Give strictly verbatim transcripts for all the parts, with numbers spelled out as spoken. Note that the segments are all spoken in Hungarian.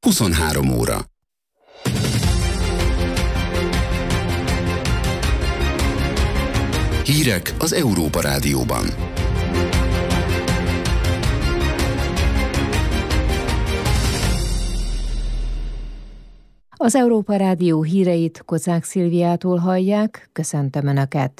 huszonhárom óra. Hírek az Európa Rádióban. Az Európa Rádió híreit Kocák Szilviától hallják, köszöntöm Önöket!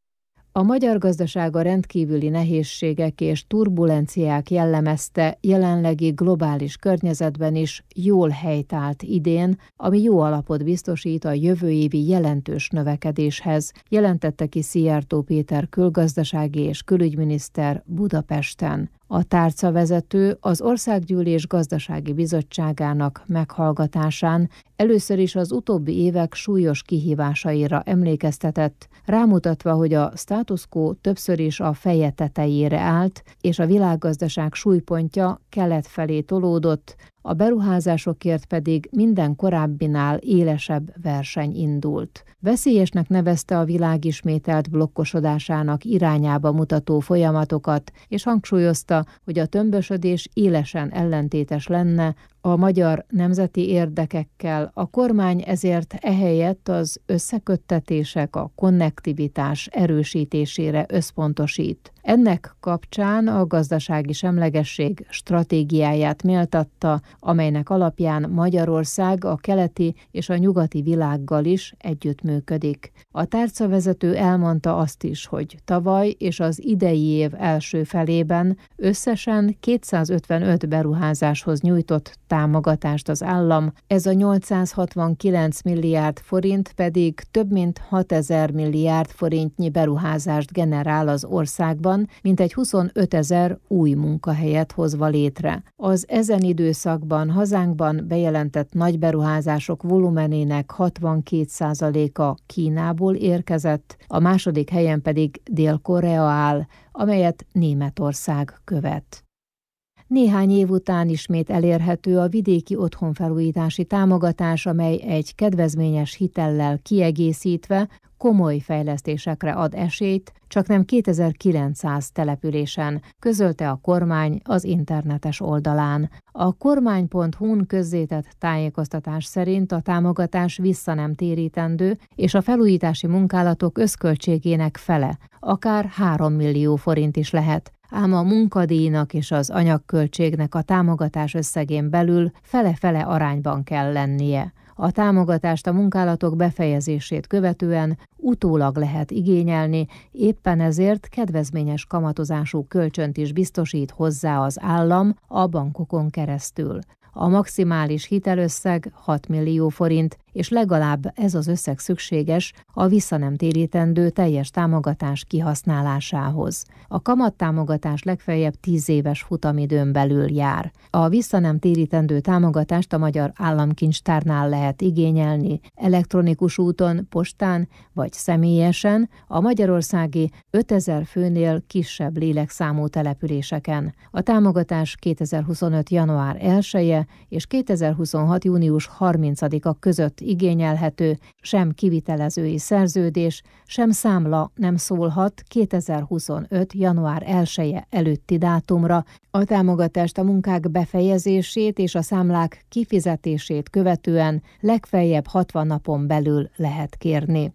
A magyar gazdasága rendkívüli nehézségek és turbulenciák jellemezte, jelenlegi globális környezetben is jól helytált idén, ami jó alapot biztosít a jövő évi jelentős növekedéshez, jelentette ki Szijjártó Péter külgazdasági és külügyminiszter Budapesten. A tárcavezető az Országgyűlés Gazdasági Bizottságának meghallgatásán először is az utóbbi évek súlyos kihívásaira emlékeztetett, rámutatva, hogy a status quo többször is a feje tetejére állt, és a világgazdaság súlypontja kelet felé tolódott, a beruházásokért pedig minden korábbinál élesebb verseny indult. Veszélyesnek nevezte a világ ismételt blokkosodásának irányába mutató folyamatokat, és hangsúlyozta, hogy a tömbösödés élesen ellentétes lenne a magyar nemzeti érdekekkel, a kormány ezért ehelyett az összeköttetések, a konnektivitás erősítésére összpontosít. Ennek kapcsán a gazdasági semlegesség stratégiáját méltatta, amelynek alapján Magyarország a keleti és a nyugati világgal is együttműködik. A tárcavezető elmondta azt is, hogy tavaly és az idei év első felében összesen kétszázötvenöt beruházáshoz nyújtott támogatást az állam, ez a nyolcszázhatvankilenc milliárd forint pedig több mint hatezer milliárd forintnyi beruházást generál az országban, mintegy huszonötezer új munkahelyet hozva létre. Az ezen időszakban hazánkban bejelentett nagy beruházások volumenének hatvankét százaléka Kínából érkezett, a második helyen pedig Dél-Korea áll, amelyet Németország követ. Néhány év után ismét elérhető a vidéki otthonfelújítási támogatás, amely egy kedvezményes hitellel kiegészítve komoly fejlesztésekre ad esélyt, csaknem kétezer-kilencszáz településen, közölte a kormány az internetes oldalán. A kormány pont hu-n közzétett tájékoztatás szerint a támogatás visszanemtérítendő, és a felújítási munkálatok összköltségének fele, akár három millió forint is lehet, ám a munkadíjnak és az anyagköltségnek a támogatás összegén belül fele-fele arányban kell lennie. A támogatást a munkálatok befejezését követően utólag lehet igényelni, éppen ezért kedvezményes kamatozású kölcsönt is biztosít hozzá az állam a bankokon keresztül. A maximális hitelösszeg hat millió forint, és legalább ez az összeg szükséges a visszanemtérítendő teljes támogatás kihasználásához. A kamattámogatás legfeljebb tíz éves futamidőn belül jár. A visszanemtérítendő támogatást a Magyar Államkincstárnál lehet igényelni, elektronikus úton, postán vagy személyesen a magyarországi ötezer főnél kisebb lélekszámú településeken. A támogatás kétezer-huszonöt. január elseje és kétezer-huszonhat. június harmincadika között igényelhető, sem kivitelezői szerződés, sem számla nem szólhat kétezer-huszonöt. január elseje előtti dátumra. A támogatást a munkák befejezését és a számlák kifizetését követően legfeljebb hatvan napon belül lehet kérni.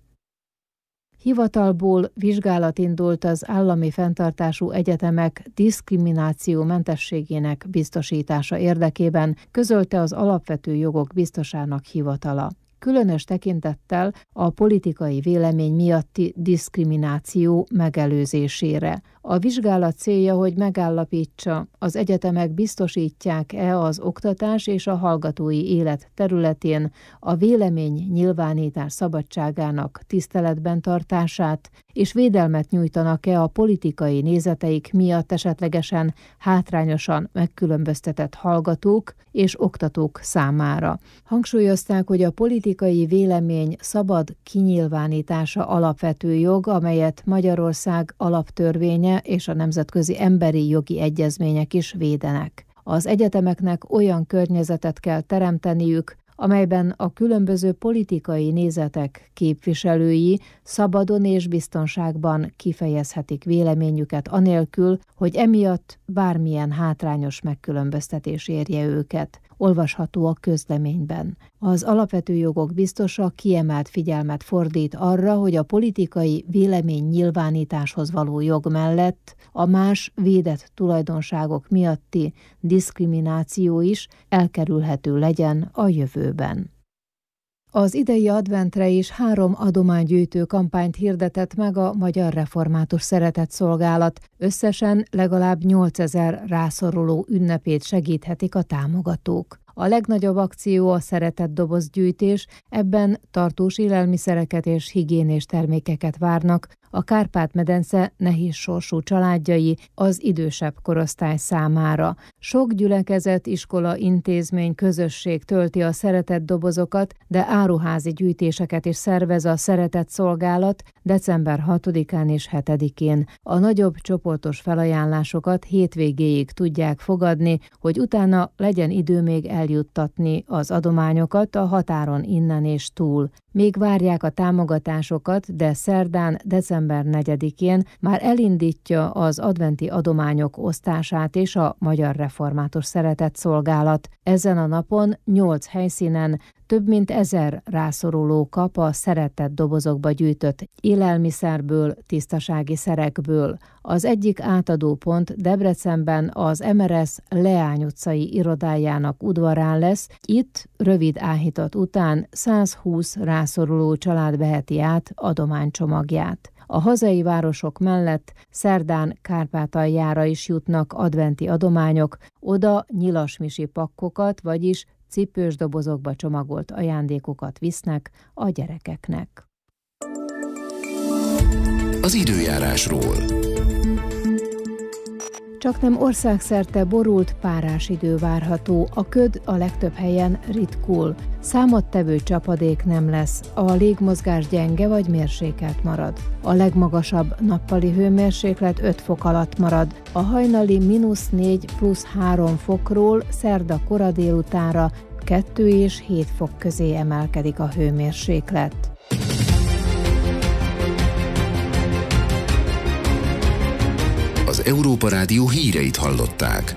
Hivatalból vizsgálat indult az állami fenntartású egyetemek diszkriminációmentességének biztosítása érdekében, közölte az Alapvető Jogok Biztosának hivatala. Különös tekintettel a politikai vélemény miatti diszkrimináció megelőzésére. A vizsgálat célja, hogy megállapítsa, az egyetemek biztosítják-e az oktatás és a hallgatói élet területén a vélemény nyilvánítás szabadságának tiszteletben tartását, és védelmet nyújtanak-e a politikai nézeteik miatt esetlegesen hátrányosan megkülönböztetett hallgatók és oktatók számára. Hangsúlyozták, hogy a politikai vélemény szabad kinyilvánítása alapvető jog, amelyet Magyarország alaptörvénye és a nemzetközi emberi jogi egyezmények is védenek. Az egyetemeknek olyan környezetet kell teremteniük, amelyben a különböző politikai nézetek képviselői szabadon és biztonságban kifejezhetik véleményüket anélkül, hogy emiatt bármilyen hátrányos megkülönböztetés érje őket. Olvasható a közleményben. Az alapvető jogok biztosa kiemelt figyelmet fordít arra, hogy a politikai vélemény nyilvánításhoz való jog mellett a más védett tulajdonságok miatti diszkrimináció is elkerülhető legyen a jövőben. Az idei adventre is három adománygyűjtő kampányt hirdetett meg a Magyar Református Szeretetszolgálat. Összesen legalább nyolcezer rászoruló ünnepét segíthetik a támogatók. A legnagyobb akció a szeretetdobozgyűjtés, ebben tartós élelmiszereket és higiénés termékeket várnak a Kárpát-medence nehéz sorsú családjai az idősebb korosztály számára. Sok gyülekezet, iskola, intézmény, közösség tölti a szeretetdobozokat, de áruházi gyűjtéseket is szervez a Szeretetszolgálat december hatodikán és hetedikén. A nagyobb csoportos felajánlásokat hétvégéig tudják fogadni, hogy utána legyen idő még eljuttatni az adományokat a határon innen és túl. Még várják a támogatásokat, de szerdán, december negyedikén már elindítja az adventi adományok osztását és a Magyar Református Szeretetszolgálat. Ezen a napon nyolc helyszínen több mint ezer rászoruló kap a szeretetdobozokba gyűjtött élelmiszerből, tisztasági szerekből. Az egyik átadópont Debrecenben az em er es Leány utcai irodájának udvarán lesz. Itt rövid áhítat után százhúsz rászoruló család veheti át adománycsomagját. A hazai városok mellett szerdán Kárpátaljára is jutnak adventi adományok, oda nyilasmisi pakkokat, vagyis cipős dobozokba csomagolt ajándékokat visznek a gyerekeknek. Az időjárásról. Csaknem országszerte borult, párás idő várható, a köd a legtöbb helyen ritkul. Számottevő csapadék nem lesz, a légmozgás gyenge vagy mérsékelt marad. A legmagasabb nappali hőmérséklet öt fok alatt marad, a hajnali mínusz négy plusz három fokról szerda kora délutánra kettő és hét fok közé emelkedik a hőmérséklet. Az Európa Rádió híreit hallották.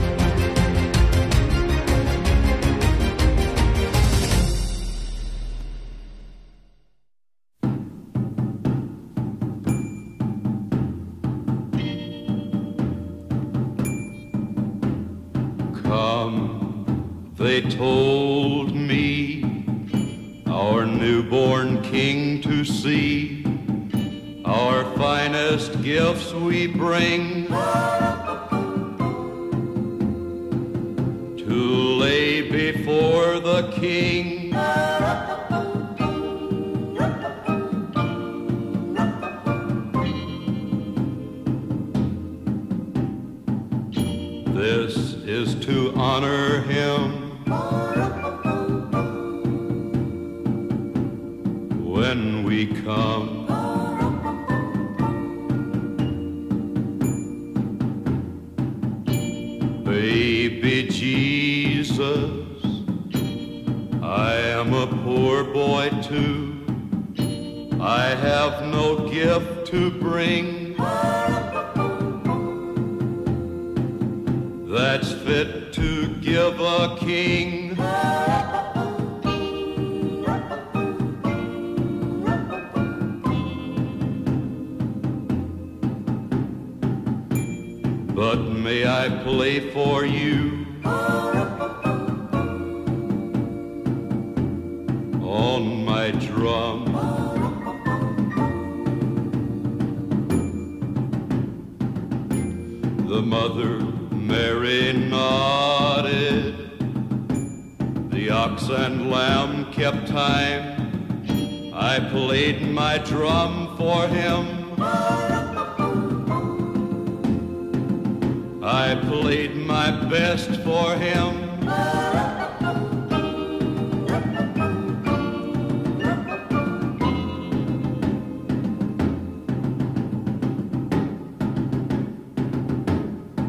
Come, they told me, our newborn king to see. Our finest gifts we bring to lay before the king. This is to honor him when we come. Baby Jesus, I am a poor boy too. I have no gift to bring that's fit to give a king. But may I play for you on my drum? The mother Mary nodded, the ox and lamb kept time. I played my drum for him. I played my best for him.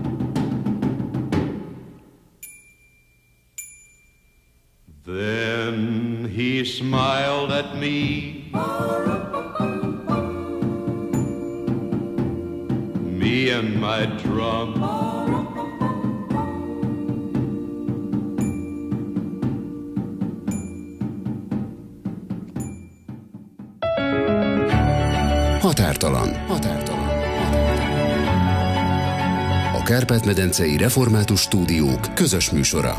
Then he smiled at me. Me and my drum. Határtalan. Határtalan. A Kárpát-medencei Református Stúdiók közös műsora.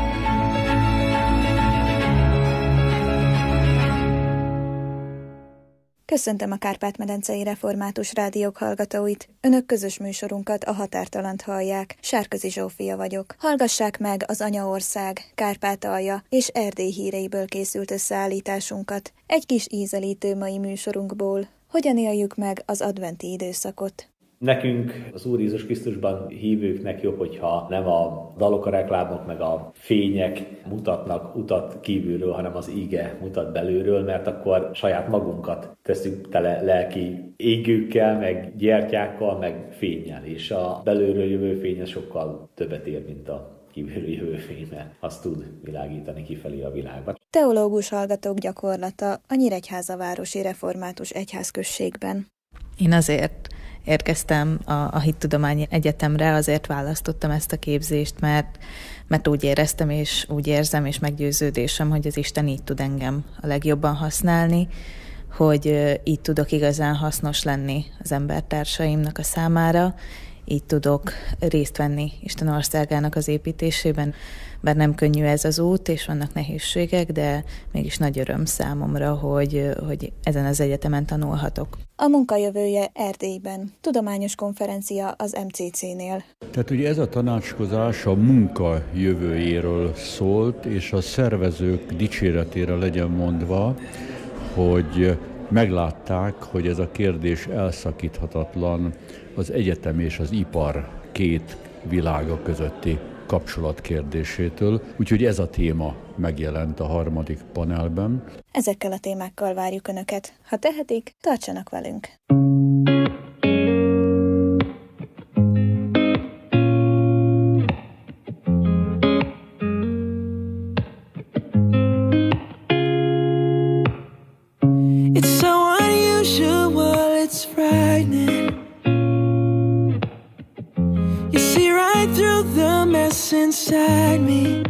Köszöntöm a Kárpát-medencei Református Rádiók hallgatóit. Önök közös műsorunkat, a Határtalant hallják. Sárközi Zsófia vagyok. Hallgassák meg az Anyaország, Kárpátalja és Erdély híreiből készült összeállításunkat. Egy kis ízelítő mai műsorunkból. Hogyan éljük meg az adventi időszakot? Nekünk, az Úr Jézus Krisztusban hívőknek jobb, hogyha nem a dalok, a reklámok, meg a fények mutatnak utat kívülről, hanem az ige mutat belülről, mert akkor saját magunkat teszünk tele lelki égőkkel, meg gyertyákkal, meg fénnyel, és a belülről jövő fény sokkal többet ér, mint a kívülről jövő fény, mert azt tud világítani kifelé a világban. Teológus hallgatók gyakorlata a Nyíregyháza-városi Református Egyházközségben. Én azért érkeztem a, a Hittudományi Egyetemre, azért választottam ezt a képzést, mert, mert úgy éreztem, és úgy érzem, és meggyőződésem, hogy az Isten így tud engem a legjobban használni, hogy így tudok igazán hasznos lenni az embertársaimnak a számára, így tudok részt venni Isten országának az építésében, bár nem könnyű ez az út, és vannak nehézségek, de mégis nagy öröm számomra, hogy, hogy ezen az egyetemen tanulhatok. A munkajövője Erdélyben. Tudományos konferencia az em cé cé-nél. Tehát ugye ez a tanácskozás a munka jövőjéről szólt, és a szervezők dicséretére legyen mondva, hogy meglátták, hogy ez a kérdés elszakíthatatlan az egyetem és az ipar két világa közötti kapcsolat kérdésétől, úgyhogy ez a téma megjelent a harmadik panelben. Ezekkel a témákkal várjuk Önöket. Ha tehetik, tartsanak velünk! It's so unusual, it's frightening. You see right through the mess inside me,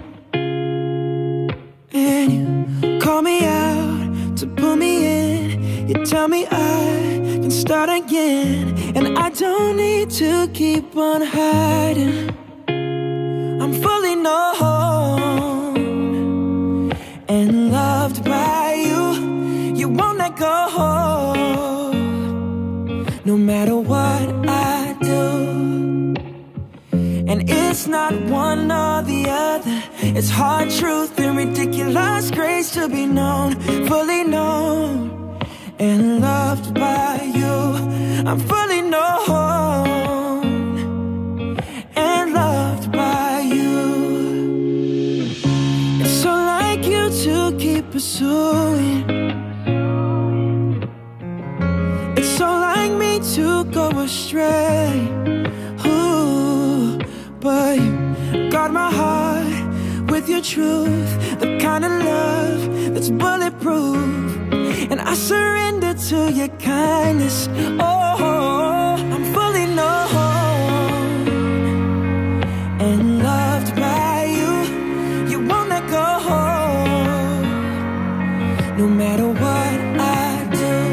and you call me out to pull me in. You tell me I can start again, and I don't need to keep on hiding. I'm fully known and loved by you. You won't let go, no matter what I do. And it's not one or the other. It's hard truth and ridiculous grace to be known, fully known and loved by you. I'm fully known and loved by you. It's so like you to keep pursuing. It's so like me to go astray. Ooh, but you guard my heart with your truth, the kind of love that's bulletproof. And I surrender to your kindness. Oh, I'm fully known and loved by you. You won't let go, no matter what I do.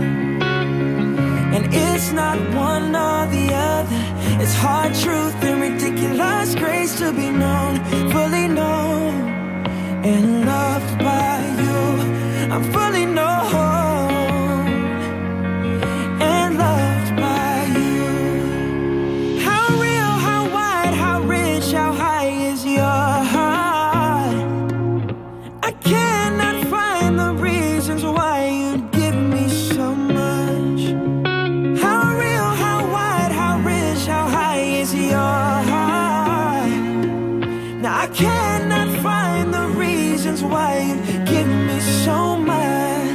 And it's not one or the other. It's hard truth and ridiculous grace to be known, fully known and loved by you. I'm fully known and loved by you. How real, how wide, how rich, how high is your heart? I cannot find the reasons why you'd give me so much. How real, how wide, how rich, how high is your heart? Now I cannot find the reasons why you give me so much.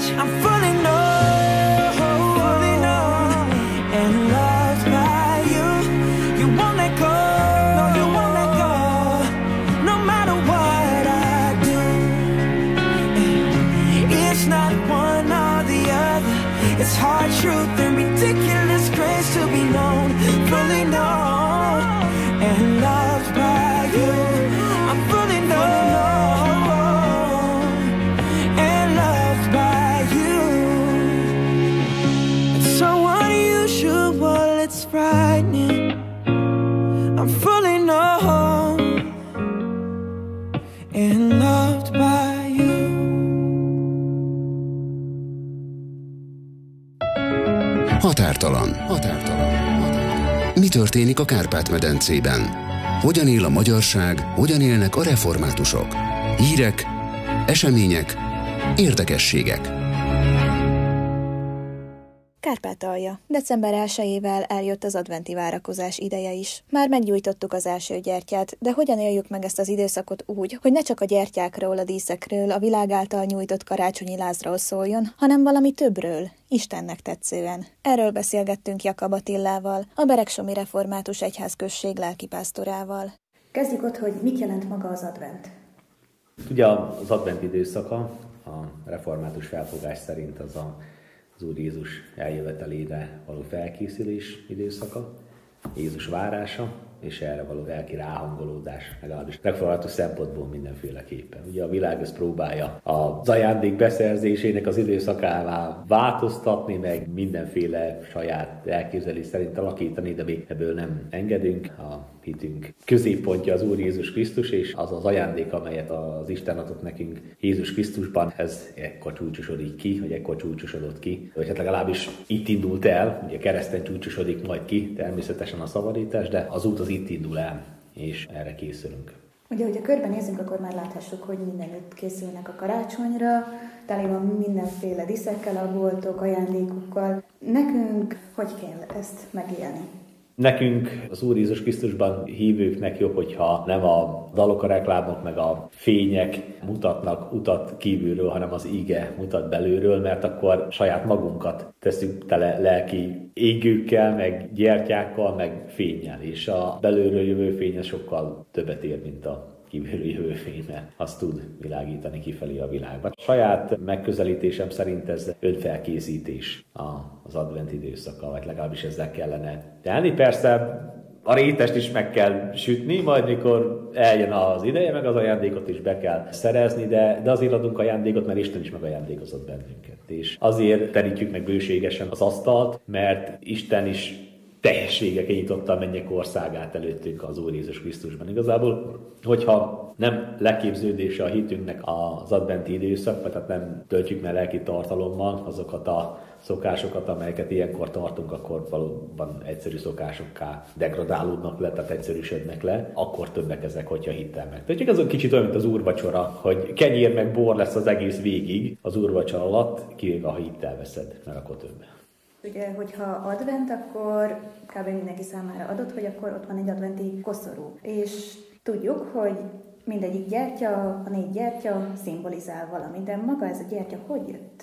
I'm fully known and loved by you. Határtalan. Határtalan. Határtalan. Mi történik a Kárpát-medencében? Hogyan él a magyarság, hogyan élnek a reformátusok? Hírek, események, érdekességek. Kárpátalja. december elsejével eljött az adventi várakozás ideje is. Már meggyújtottuk az első gyertyát, de hogyan éljük meg ezt az időszakot úgy, hogy ne csak a gyertyákról, a díszekről, a világ által nyújtott karácsonyi lázról szóljon, hanem valami többről, Istennek tetszően. Erről beszélgettünk Jakab Attilával, a Beregsomi Református Egyházközség lelkipásztorával. Kezdjük ott, hogy mit jelent maga az advent. Ugye az advent időszaka a református felfogás szerint az a az Úr Jézus eljövetelére való felkészülés időszaka, Jézus várása, és erre való lelki ráhangolódás, legalábbis református szempontból mindenféleképpen. Ugye a világ ezt próbálja az ajándék beszerzésének az időszakává változtatni, meg mindenféle saját elképzelés szerint alakítani, de mi ebből nem engedünk. A hitünk középpontja az Úr Jézus Krisztus, és az az ajándék, amelyet az Isten adott nekünk Jézus Krisztusban, ez ekkor csúcsosodik ki, vagy ekkor csúcsosodott ki, vagy hát legalábbis itt indult el, ugye kereszten csúcsosodik majd ki, természetesen a szabadítás, de az út az itt indul el, és erre készülünk. Ugye, hogyha körbenézünk, akkor már láthassuk, hogy mindenütt készülnek a karácsonyra, tele van mindenféle diszekkel, a boltok, ajándékokkal. Nekünk hogy kell ezt megélni? Nekünk, az Úr Jézus Krisztusban hívőknek jobb, hogyha nem a dalok, a reklámok, meg a fények mutatnak utat kívülről, hanem az ige mutat belülről, mert akkor saját magunkat tesszük tele lelki égőkkel, meg gyertyákkal, meg fénnyel, és a belülről jövő fény sokkal többet ér, mint a kívülről jövő fény, mert azt tud világítani kifelé a világban. A saját megközelítésem szerint ez önfelkészítés az advent időszaka, vagy legalábbis ezzel kellene tenni. Persze a rétest is meg kell sütni, majd mikor eljön az ideje, meg az ajándékot is be kell szerezni, de, de azért adunk ajándékot, mert Isten is megajándékozott bennünket. És azért terítjük meg bőségesen az asztalt, mert Isten is teljessége kinyitotta a mennyek országát előttünk az Úr Jézus Krisztusban. Igazából, hogyha nem leképződése a hitünknek az adventi időszak, tehát nem töltjük meg lelki tartalommal azokat a szokásokat, amelyeket ilyenkor tartunk, akkor valóban egyszerű szokásokká degradálódnak le, tehát egyszerűsödnek le, akkor többek ezek, hogyha hittel meg. Tehát azon kicsit olyan, mint az úrvacsora, hogy kenyér meg bor lesz az egész végig az úrvacsora alatt, kivéve ha hittel veszed, mert akkor több. Ugye, hogyha advent, akkor kb. Mindenki számára adott, hogy akkor ott van egy adventi koszorú. És tudjuk, hogy mindegyik gyertya, a négy gyertya szimbolizál valamit, de maga ez a gyertya hogy jött?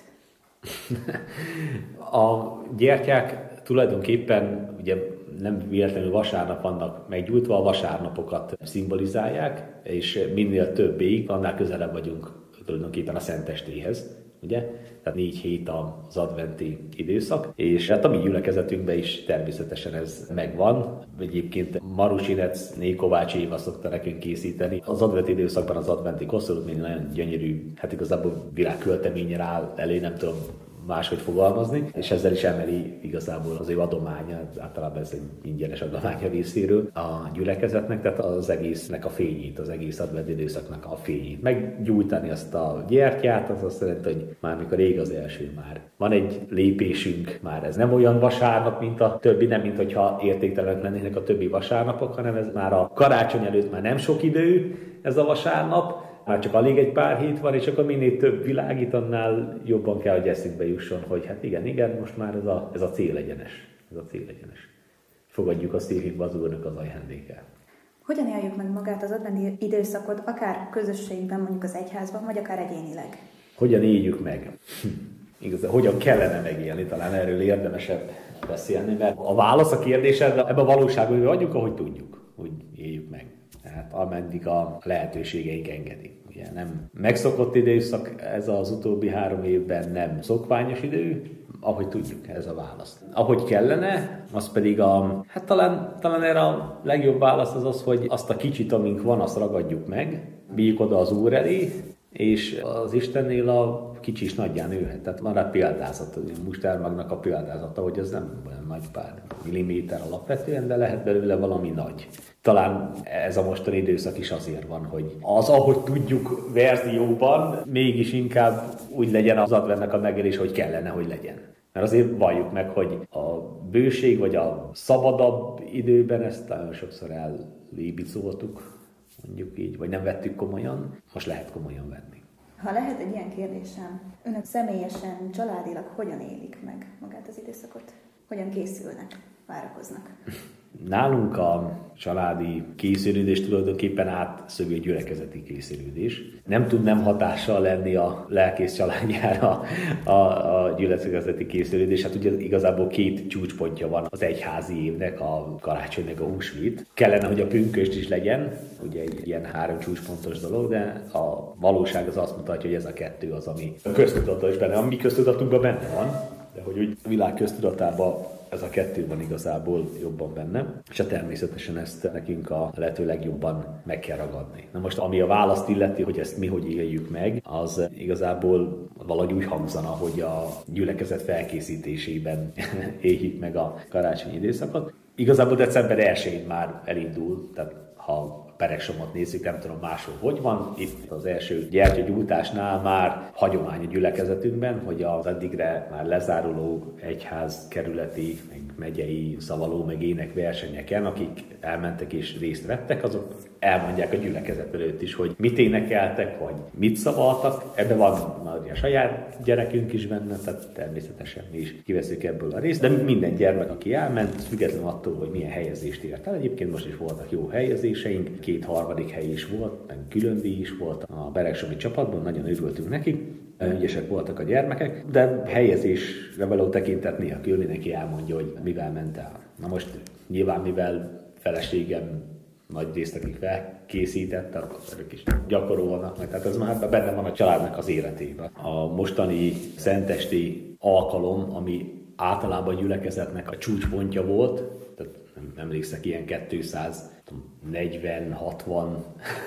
A gyertyák tulajdonképpen ugye nem véletlenül vasárnap vannak meggyújtva, a vasárnapokat szimbolizálják, és minél többig, annál közelebb vagyunk tulajdonképpen a Szentestéhez. Ugye? Tehát négy hét az adventi időszak, és hát a mi gyülekezetünkben is természetesen ez megvan. Egyébként Marusinec, Nékovács Éva szokta nekünk készíteni. Az adventi időszakban az adventi koszorút még nagyon gyönyörű, hát igazából világkölteményre áll elé, nem tudom máshogy fogalmazni, és ezzel is emeli igazából az ő adománya, általában ez egy ingyenes adománya részéről a gyülekezetnek, tehát az egésznek a fényét, az egész advent időszaknak a fényét. Meggyújtani azt a gyertyát, az azt jelenti, hogy már mikor ég az első, már van egy lépésünk, már ez nem olyan vasárnap, mint a többi, nem mint hogyha értéktelenek lennének a többi vasárnapok, hanem ez már a karácsony előtt már nem sok idő ez a vasárnap, már csak alig egy pár hét van, és akkor minél több világít, annál jobban kell, hogy eszünkbe jusson, hogy hát igen, igen, most már ez a, ez a célegyenes. Ez a célegyenes. Fogadjuk a szívünkbe az Úrnak az ajándékát. Hogyan éljük meg magát az adventi időszakot, akár közösségben, mondjuk az egyházban, vagy akár egyénileg? Hogyan éljük meg? Igazán, hogyan kellene megélni, talán erről érdemesebb beszélni, mert a válasz a kérdésedre ebben a valóságban, hogy adjuk, ahogy tudjuk, hogy éljük meg. Tehát ameddig a lehetőségeink engedik. Ugye nem megszokott időszak, ez az utóbbi három évben nem szokványos idő, ahogy tudjuk, ez a válasz. Ahogy kellene, az pedig a, hát talán, talán erre a legjobb válasz az az, hogy azt a kicsit, amink van, azt ragadjuk meg, bíjjuk oda az Úr elé, és az Istennél a kicsi is nagyján nőhet. Tehát van rá példázat, a mustármagnak a példázata, hogy ez nem olyan nagy pár milliméter alapvetően, de lehet belőle valami nagy. talán ez a mostani időszak is azért van, hogy az, ahogy tudjuk verzióban, mégis inkább úgy legyen az adventnek a megélés, hogy kellene, hogy legyen. Mert azért valljuk meg, hogy a bőség vagy a szabadabb időben ezt nagyon sokszor ellébicoltuk, mondjuk így, vagy nem vettük komolyan, most lehet komolyan venni. Ha lehet egy ilyen kérdésem, önök személyesen, családilag hogyan élik meg magát az időszakot? Hogyan készülnek, várakoznak? Nálunk a családi készülődés tulajdonképpen átszögő gyülekezeti készülődés. Nem tud nem hatással lenni a lelkész családjára a, a gyülekezeti készülődés. Hát ugye igazából két csúcspontja van az egyházi évnek, a karácsony meg a húsvét. Kellene, hogy a pünkösd is legyen, ugye egy ilyen három csúcspontos dolog, de a valóság az azt mutatja, hogy ez a kettő az, ami a köztudatban is benne, a mi köztudatunkban benne van, de hogy úgy a világ köztudatában ez a kettő van igazából jobban benne, és természetesen ezt nekünk a lehető legjobban meg kell ragadni. Na most, ami a választ illeti, hogy ezt mi hogy éljük meg, az igazából valahogy úgy hangzana, hogy a gyülekezet felkészítésében éljük meg a karácsonyi időszakot. Igazából december elsején már elindul, tehát ha Pereksomot nézzük, nem tudom máshol hogy van. Itt az első gyertyagyújtásnál már hagyomány a gyülekezetünkben, hogy az addigre már lezáruló egyház kerületi, meg megyei szavaló, meg énekversenyeken, akik elmentek és részt vettek, azok elmondják a gyülekezet előtt is, hogy mit énekeltek, vagy mit szavaltak. Ebben van a saját gyerekünk is benne, tehát természetesen mi is kiveszünk ebből a részt, de minden gyermek, aki elment, függetlenül attól, hogy milyen helyezést ért el. Egyébként most is voltak jó helyezéseink, két harmadik hely is volt, meg külön díj is volt a beregsomi csapatban, nagyon örültünk neki. Ügyesek voltak a gyermekek, de helyezésre való tekintet nélkül mindenki elmondja, hogy mivel ment el. Na most nyilván, mivel feleségem nagy részt, akik felkészítette, akkor ők is gyakorolnak meg, tehát ez már benne van a családnak az életében. A mostani szentesti alkalom, ami általában a gyülekezetnek a csúcspontja volt, tehát nem emlékszek ilyen kétszáznegyven hatvan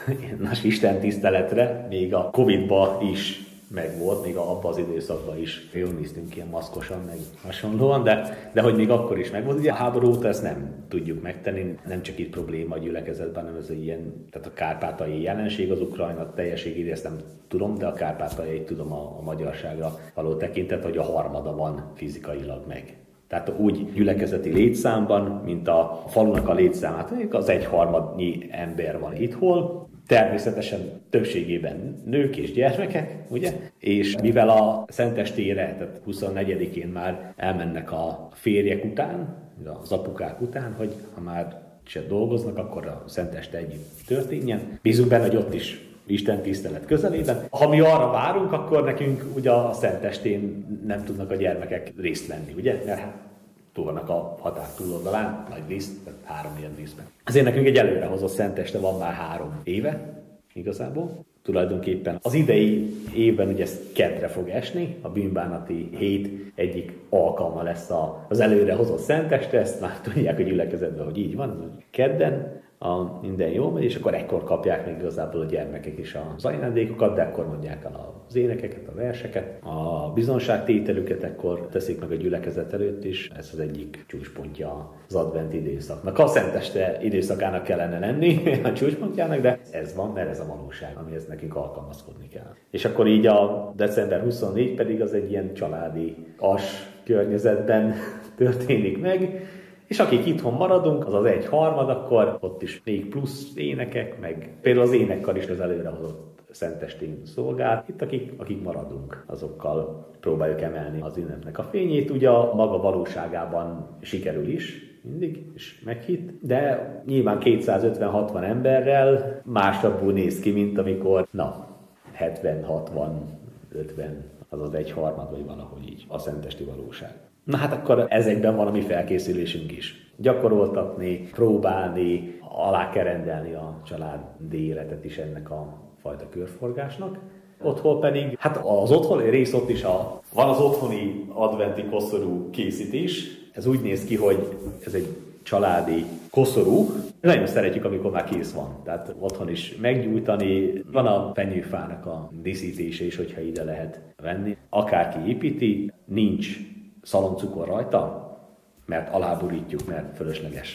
nas Isten tiszteletre, még a Covid-ba is meg volt, még abban az időszakban is jól néztünk ilyen maszkosan, meg hasonlóan, de, de hogy még akkor is megvolt. Ugye a háború óta ezt nem tudjuk megtenni, nem csak itt probléma a gyülekezetben, hanem ez ilyen, tehát a kárpátaljai jelenség, az Ukrajna teljességét ezt nem tudom, de a kárpátaljait tudom a, a magyarságra való tekintet, hogy a harmada van fizikailag meg. Tehát úgy gyülekezeti létszámban, mint a falunak a létszámát, az egyharmadnyi ember van itthol, természetesen többségében nők és gyermekek, ugye? És mivel a szentestére, tehát huszonnegyedikén már elmennek a férjek után, az apukák után, hogy ha már se dolgoznak, akkor a szenteste együtt történjen. Bízunk benne, hogy ott is Isten tisztelet közelében. Ha mi arra várunk, akkor nekünk ugye a szentestén nem tudnak a gyermekek részt venni, ugye? Mert hát túl vannak a határ túloldalán, nagy rész, tehát három ilyen részben. Ezért nekünk egy előrehozott szenteste van már három éve, igazából. Tulajdonképpen az idei évben ugye ez keddre fog esni, a bűnbánati hét egyik alkalma lesz az előrehozott szenteste, ezt már tudják a gyülekezetben, hogy így van, kedden, a minden jól megy, és akkor ekkor kapják még igazából a gyermekek is az ajándékokat, de akkor mondják el az énekeket, a verseket, a bizonságtételüket, ekkor teszik meg a gyülekezet előtt is. Ez az egyik csúcspontja az advent időszaknak. A szenteste időszakának kellene lenni a csúcspontjának, de ez van, mert ez a valóság, amihez nekünk alkalmazkodni kell. És akkor így a december huszonnégy pedig az egy ilyen családi as környezetben történik meg, és akik itthon maradunk, az az egy harmad, akkor ott is még plusz énekek, meg például az énekkar is az előrehozott szentestén szolgál. Itt akik, akik maradunk, azokkal próbáljuk emelni az ünnepnek a fényét. Ugye a maga valóságában sikerül is mindig, és meghitt, de nyilván kétszázötven-hatvan emberrel másabbul néz ki, mint amikor, na, hetven, hatvan, ötven, az az egy harmad, vagy valahogy így a szentesti valóság. Na hát akkor ezekben van a mi felkészülésünk is. Gyakoroltatni, próbálni, alá kell rendelni a családi életet is ennek a fajta körforgásnak. Otthon pedig, hát az otthoni rész ott is a, van az otthoni adventi koszorú készítés. Ez úgy néz ki, hogy ez egy családi koszorú. Nagyon szeretjük, amikor már kész van. Tehát otthon is meggyújtani. Van a fenyőfának a díszítése is, hogyha ide lehet venni. Akárki építi, nincs szaloncukor rajta, mert aláborítjuk, mert fölösleges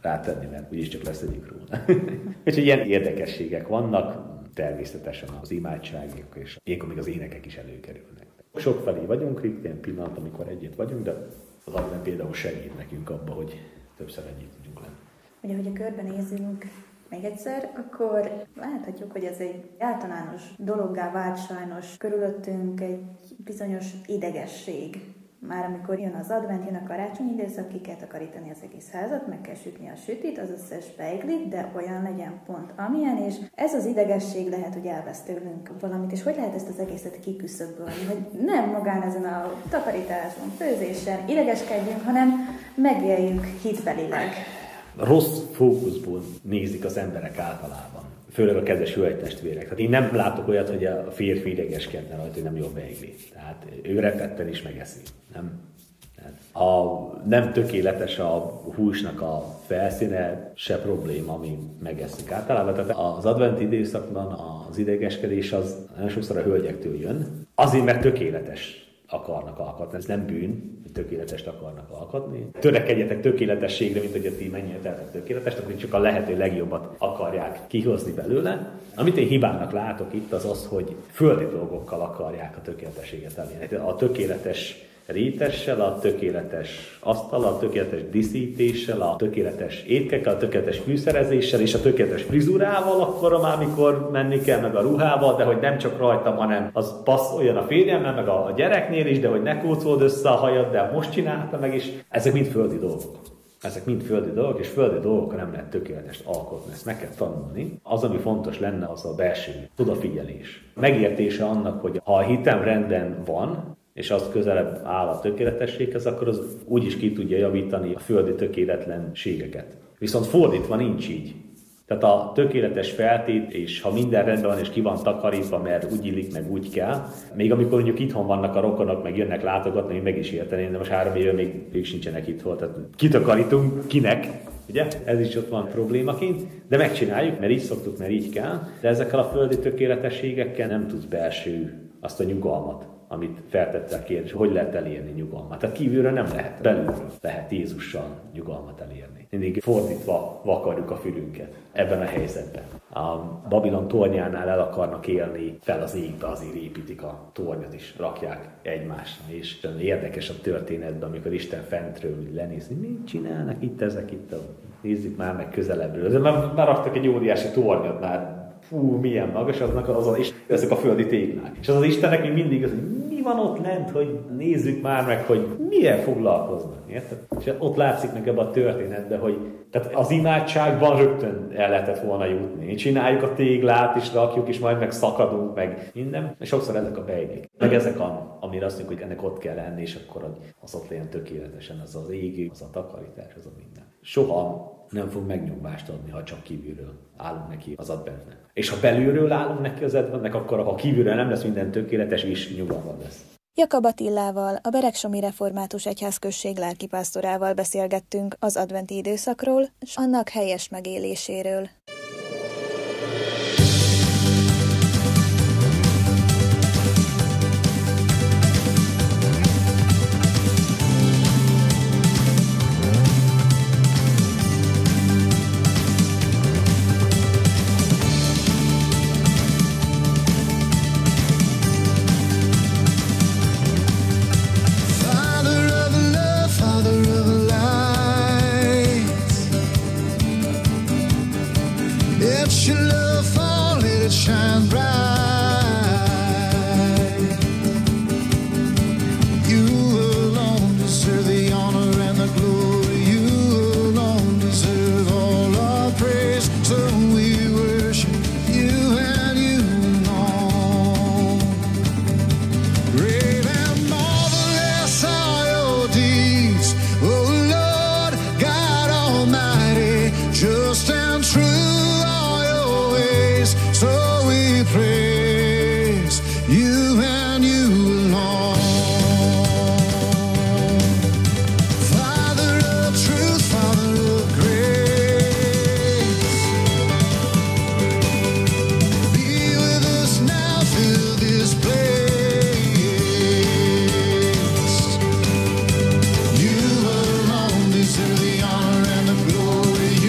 rátenni, mert úgyis csak leszedjük róla. Úgyhogy ilyen érdekességek vannak, természetesen az imádságok, és ilyenkor még az énekek is előkerülnek. Sokfelé vagyunk, ritkán pillanat, amikor együtt vagyunk, de az advent például segít nekünk abba, hogy többször együtt tudjunk lenni. Ugye, hogyha körbenézünk még egyszer, akkor láthatjuk, hogy ez egy általános dologgá vált sajnos körülöttünk egy bizonyos idegesség. Már amikor jön az advent, jön a karácsony időszak, ki kell takarítani az egész házat, meg kell sütni a sütit, az összes beiglit, de olyan legyen pont amilyen, és ez az idegesség lehet, hogy elvesz tőlünk valamit, és hogy lehet ezt az egészet kiküszöbölni, hogy nem magán ezen a takarításon, főzésen idegeskedjünk, hanem megéljük hitbelileg. Rossz fókuszból nézik az emberek általában. Főleg a kedves hölgytestvérek. Tehát én nem látok olyat, hogy a férfi idegeskedne rajta, hogy nem jó beigli. Tehát ő repetten is megeszi. Nem? Tehát, ha nem tökéletes a húsnak a felszíne, se probléma, ami megeszik általában. Tehát az advent időszakban az idegeskedés az nagyon sokszor a hölgyektől jön. Azért, mert tökéletes akarnak alkotni. Ez nem bűn, hogy tökéletest akarnak alkotni. Törekedjetek tökéletességre, mint hogy ti mennyire teltek tökéletest, akkor csak a lehető legjobbat akarják kihozni belőle. Amit én hibának látok itt, az az, hogy földi dolgokkal akarják a tökéletességet elérni. A tökéletes rétessel, a tökéletes asztallal, a tökéletes díszítéssel, a tökéletes étkekkel, a tökéletes fűszerezéssel és a tökéletes frizurával, akkor már mikor menni kell meg a ruhába, de hogy nem csak rajtam, hanem az passzoljon a férjemmel, meg a gyereknél is, de hogy ne kócold össze a hajad, de most csinálta meg is. Ezek mind földi dolgok. Ezek mind földi dolgok, és földi dolgokra nem lehet tökéletest alkotni, ezt meg kell tanulni. Az, ami fontos lenne, az a belső odafigyelés. Megértése annak, hogy ha a hitem rendben van, és az közelebb áll a tökéletességhez, akkor az úgyis ki tudja javítani a földi tökéletlenségeket. Viszont fordítva nincs így. Tehát a tökéletes feltét, és ha minden rendben van, és ki van takarítva, mert úgy illik, meg úgy kell, még amikor mondjuk itthon vannak a rokonok, meg jönnek látogatni, meg is érteni, de most három éve még ők sincsenek itthon, tehát kitakarítunk, kinek? Ugye? Ez is ott van problémaként, de megcsináljuk, mert így szoktuk, mert így kell, de ezekkel a földi tökéletességekkel nem tudsz belső azt a nyugalmat, amit feltette a kérdés, hogy lehet elérni nyugalmat. Tehát kívülről nem lehet, belülről lehet Jézussal nyugalmat elérni. Mindig fordítva vakarjuk a fülünket ebben a helyzetben. A Babilon tornyánál el akarnak élni, fel az égbe azért építik a tornyot is, rakják egymásra. És érdekes a történetben, amikor Isten fentről lenézni, mit csinálnak itt ezek itt, nézzük már meg közelebbről. Már, már raktak egy óriási tornyot, már fú, milyen magas aznak az, az, és ezek a földi téglák. És az az Istennek még mindig az, hogy mi van ott lent, hogy nézzük már meg, hogy milyen foglalkoznak. Érted? És ott látszik meg ebben a történetben, hogy tehát az imádságban rögtön el lehetett volna jutni. Csináljuk a téglát, és rakjuk, és majd meg szakadunk, meg minden. És sokszor ezek a beiglik. Meg ezek, a, amire azt mondjuk, hogy ennek ott kell lenni, és akkor az ott legyen tökéletesen, az az égő, az a takarítás, az a minden. Soha nem fog megnyugvást adni, ha csak kívülről állunk neki az adventnek. És ha belülről állunk neki az adventnek, akkor ha kívülről nem lesz minden tökéletes, és nyugalma lesz. Jakab Attilával, a Beregsomi Református Egyházközség lelkipásztorával beszélgettünk az adventi időszakról, és annak helyes megéléséről. Glory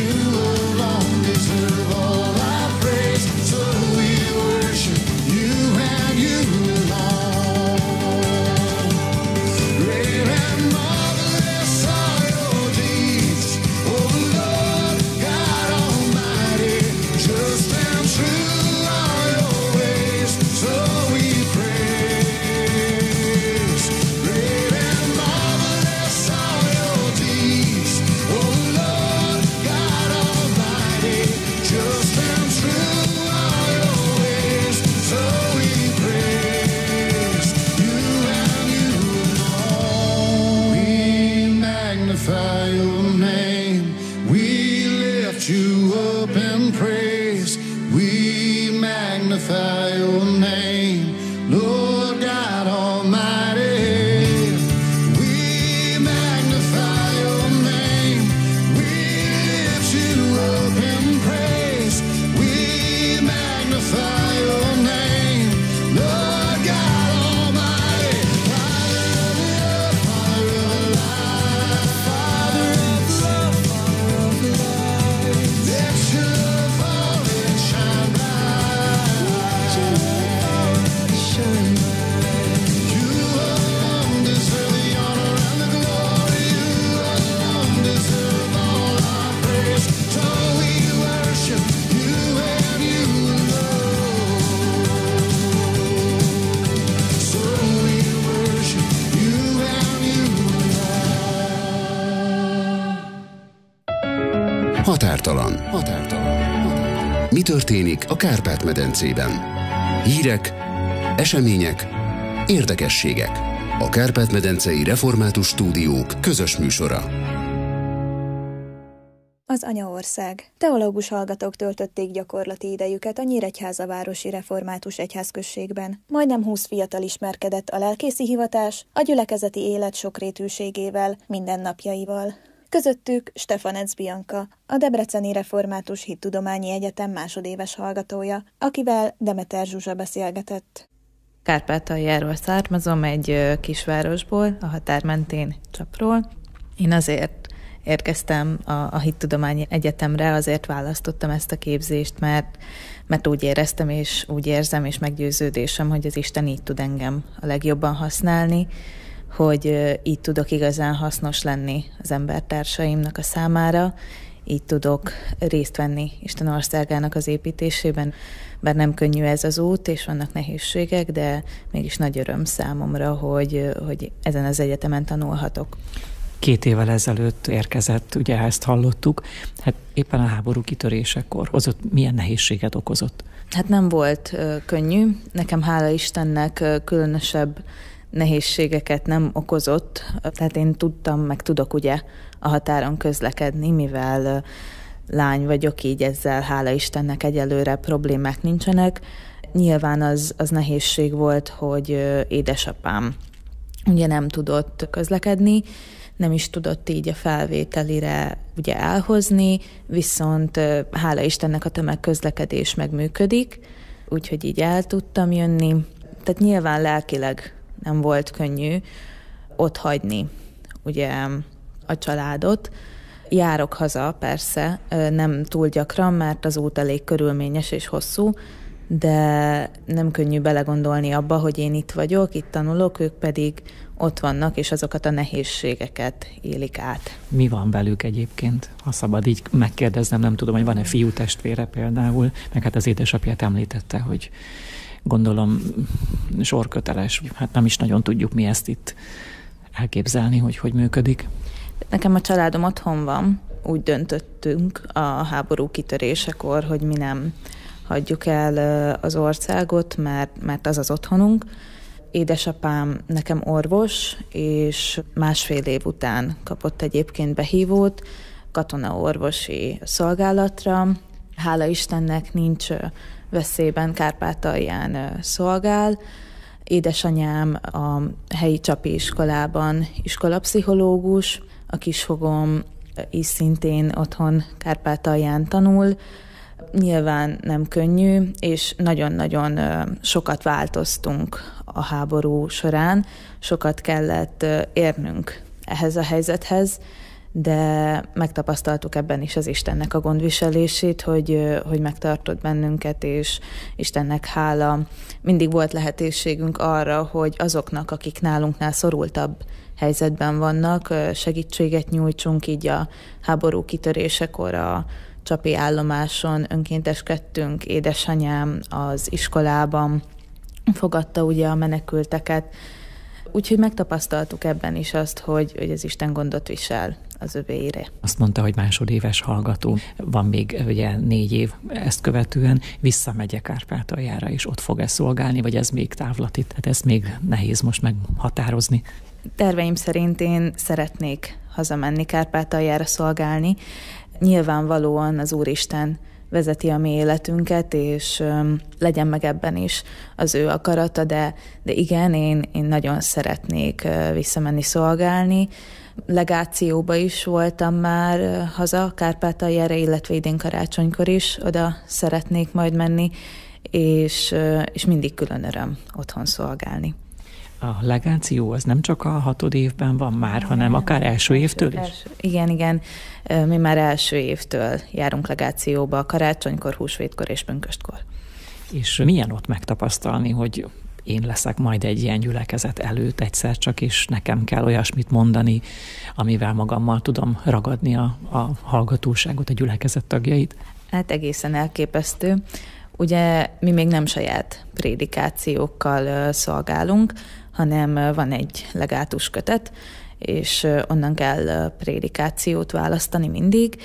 up in praise. We magnify your name, Lord God Almighty. We magnify your name. We lift you up in praise. We magnify your name, Lord God Almighty. Father of love, Father of life, Father of love, Father of life. Let your love fall and shine bright. Let your love fall and shine bright. You alone deserve the honor and the glory. You alone deserve all our praise. So we worship you and you alone. So we worship you and you alone. Határtalan. Határtalan. Mi történik a Kárpát-medencében? Hírek, események, érdekességek. A Kárpát-medencei Református Stúdiók közös műsora. Az anyaország. Teológus hallgatók töltötték gyakorlati idejüket a Nyíregyháza-városi református egyházközségben. Majdnem húsz fiatal ismerkedett a lelkészi hivatás, a gyülekezeti élet sokrétűségével, mindennapjaival. Közöttük Stefanec Bianca, a Debreceni Református Hittudományi Egyetem másodéves hallgatója, akivel Demeter Zsuzsa beszélgetett. Kárpátaljáról származom, egy kisvárosból, a határ mentén Csapról. Én azért érkeztem a, a Hittudományi Egyetemre, azért választottam ezt a képzést, mert, mert úgy éreztem, és úgy érzem, és meggyőződésem, hogy az Isten így tud engem a legjobban használni, hogy így tudok igazán hasznos lenni az embertársaimnak a számára, így tudok részt venni Isten országának az építésében. Bár nem könnyű ez az út, és vannak nehézségek, de mégis nagy öröm számomra, hogy, hogy ezen az egyetemen tanulhatok. Két évvel ezelőtt érkezett, ugye ezt hallottuk, hát éppen a háború kitörésekor hozott, milyen nehézséget okozott? Hát nem volt uh, könnyű, nekem hála Istennek uh, különösebb nehézségeket nem okozott, tehát én tudtam, meg tudok ugye a határon közlekedni, mivel uh, lány vagyok, így ezzel hála Istennek egyelőre problémák nincsenek. Nyilván az, az nehézség volt, hogy uh, édesapám ugye nem tudott közlekedni, nem is tudott így a felvételire ugye elhozni, viszont hála Istennek a tömegközlekedés megműködik, úgyhogy így el tudtam jönni. Tehát nyilván lelkileg nem volt könnyű ott hagyni ugye a családot. Járok haza persze, nem túl gyakran, mert az út elég körülményes és hosszú, de nem könnyű belegondolni abba, hogy én itt vagyok, itt tanulok, ők pedig ott vannak, és azokat a nehézségeket élik át. Mi van velük egyébként? Ha szabad így megkérdeznem, nem tudom, hogy van-e fiú testvére például, meg hát az édesapját említette, hogy gondolom sorköteles, hát nem is nagyon tudjuk mi ezt itt elképzelni, hogy hogy működik. Nekem a családom otthon van, úgy döntöttünk a háború kitörésekor, hogy mi nem hagyjuk el az országot, mert, mert az az otthonunk. Édesapám nekem orvos, és másfél év után kapott egyébként behívót katonaorvosi szolgálatra. Hála Istennek nincs veszélyben, Kárpátalján szolgál. Édesanyám a helyi csapi iskolában iskolapszichológus, a kisfogom is szintén otthon Kárpátalján tanul. Nyilván nem könnyű, és nagyon-nagyon sokat változtunk a háború során, sokat kellett érnünk ehhez a helyzethez, de megtapasztaltuk ebben is az Istennek a gondviselését, hogy, hogy megtartott bennünket, és Istennek hála. Mindig volt lehetőségünk arra, hogy azoknak, akik nálunknál szorultabb helyzetben vannak, segítséget nyújtsunk, így a háború kitörésekor a csapi állomáson önkénteskedtünk, édesanyám az iskolában fogadta ugye a menekülteket, úgyhogy megtapasztaltuk ebben is azt, hogy, hogy az Isten gondot visel az övéire. Azt mondta, hogy másodéves hallgató, van még ugye négy év ezt követően, visszamegyek Kárpátaljára, és ott fog-e szolgálni, vagy ez még távlati? Tehát ezt még nehéz most meghatározni. Terveim szerint én szeretnék hazamenni Kárpátaljára szolgálni. nyilvánvalóan az Úristen vezeti a mi életünket, és um, legyen meg ebben is az ő akarata, de, de igen, én, én nagyon szeretnék uh, visszamenni szolgálni. Legációba is voltam már uh, haza, Kárpátaljára, illetve idén karácsonykor is oda szeretnék majd menni, és, uh, és mindig külön öröm otthon szolgálni. A legáció az nem csak a hatod évben van már, hanem akár első évtől is? Első, igen, igen. Mi már első évtől járunk legációba, karácsonykor, húsvétkor és pünköstkor. És milyen ott megtapasztalni, hogy én leszek majd egy ilyen gyülekezet előtt egyszer csak, és nekem kell olyasmit mondani, amivel magammal tudom ragadni a, a hallgatóságot, a gyülekezet tagjait? Hát egészen elképesztő. Ugye mi még nem saját prédikációkkal szolgálunk, hanem van egy legátus kötet, és onnan kell prédikációt választani mindig,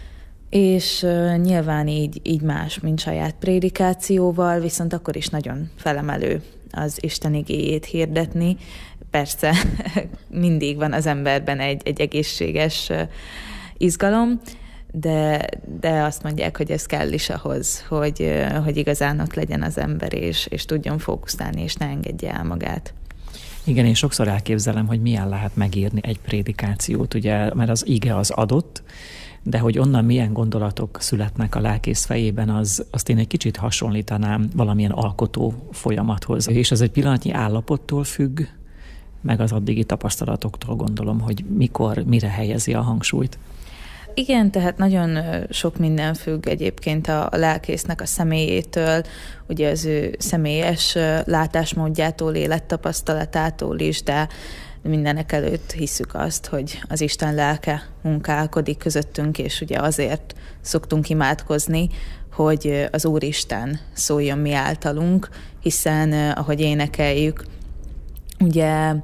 és nyilván így, így más, mint saját prédikációval, viszont akkor is nagyon felemelő az Isten igéjét hirdetni. Persze mindig van az emberben egy, egy egészséges izgalom, de, de azt mondják, hogy ez kell is ahhoz, hogy, hogy igazán ott legyen az ember, és, és tudjon fókuszálni, és ne engedje el magát. Igen, én sokszor elképzelem, hogy milyen lehet megírni egy prédikációt, ugye, mert az ige az adott, de hogy onnan milyen gondolatok születnek a lelkész fejében, az, azt én egy kicsit hasonlítanám valamilyen alkotó folyamathoz. És ez egy pillanatnyi állapottól függ, meg az addigi tapasztalatoktól gondolom, hogy mikor, mire helyezi a hangsúlyt. Igen, tehát nagyon sok minden függ egyébként a lelkésznek a személyétől, ugye az ő személyes látásmódjától, élettapasztalatától is, de mindenek előtt hisszük azt, hogy az Isten lelke munkálkodik közöttünk, és ugye azért szoktunk imádkozni, hogy az Úristen szóljon mi általunk, hiszen ahogy énekeljük, ugye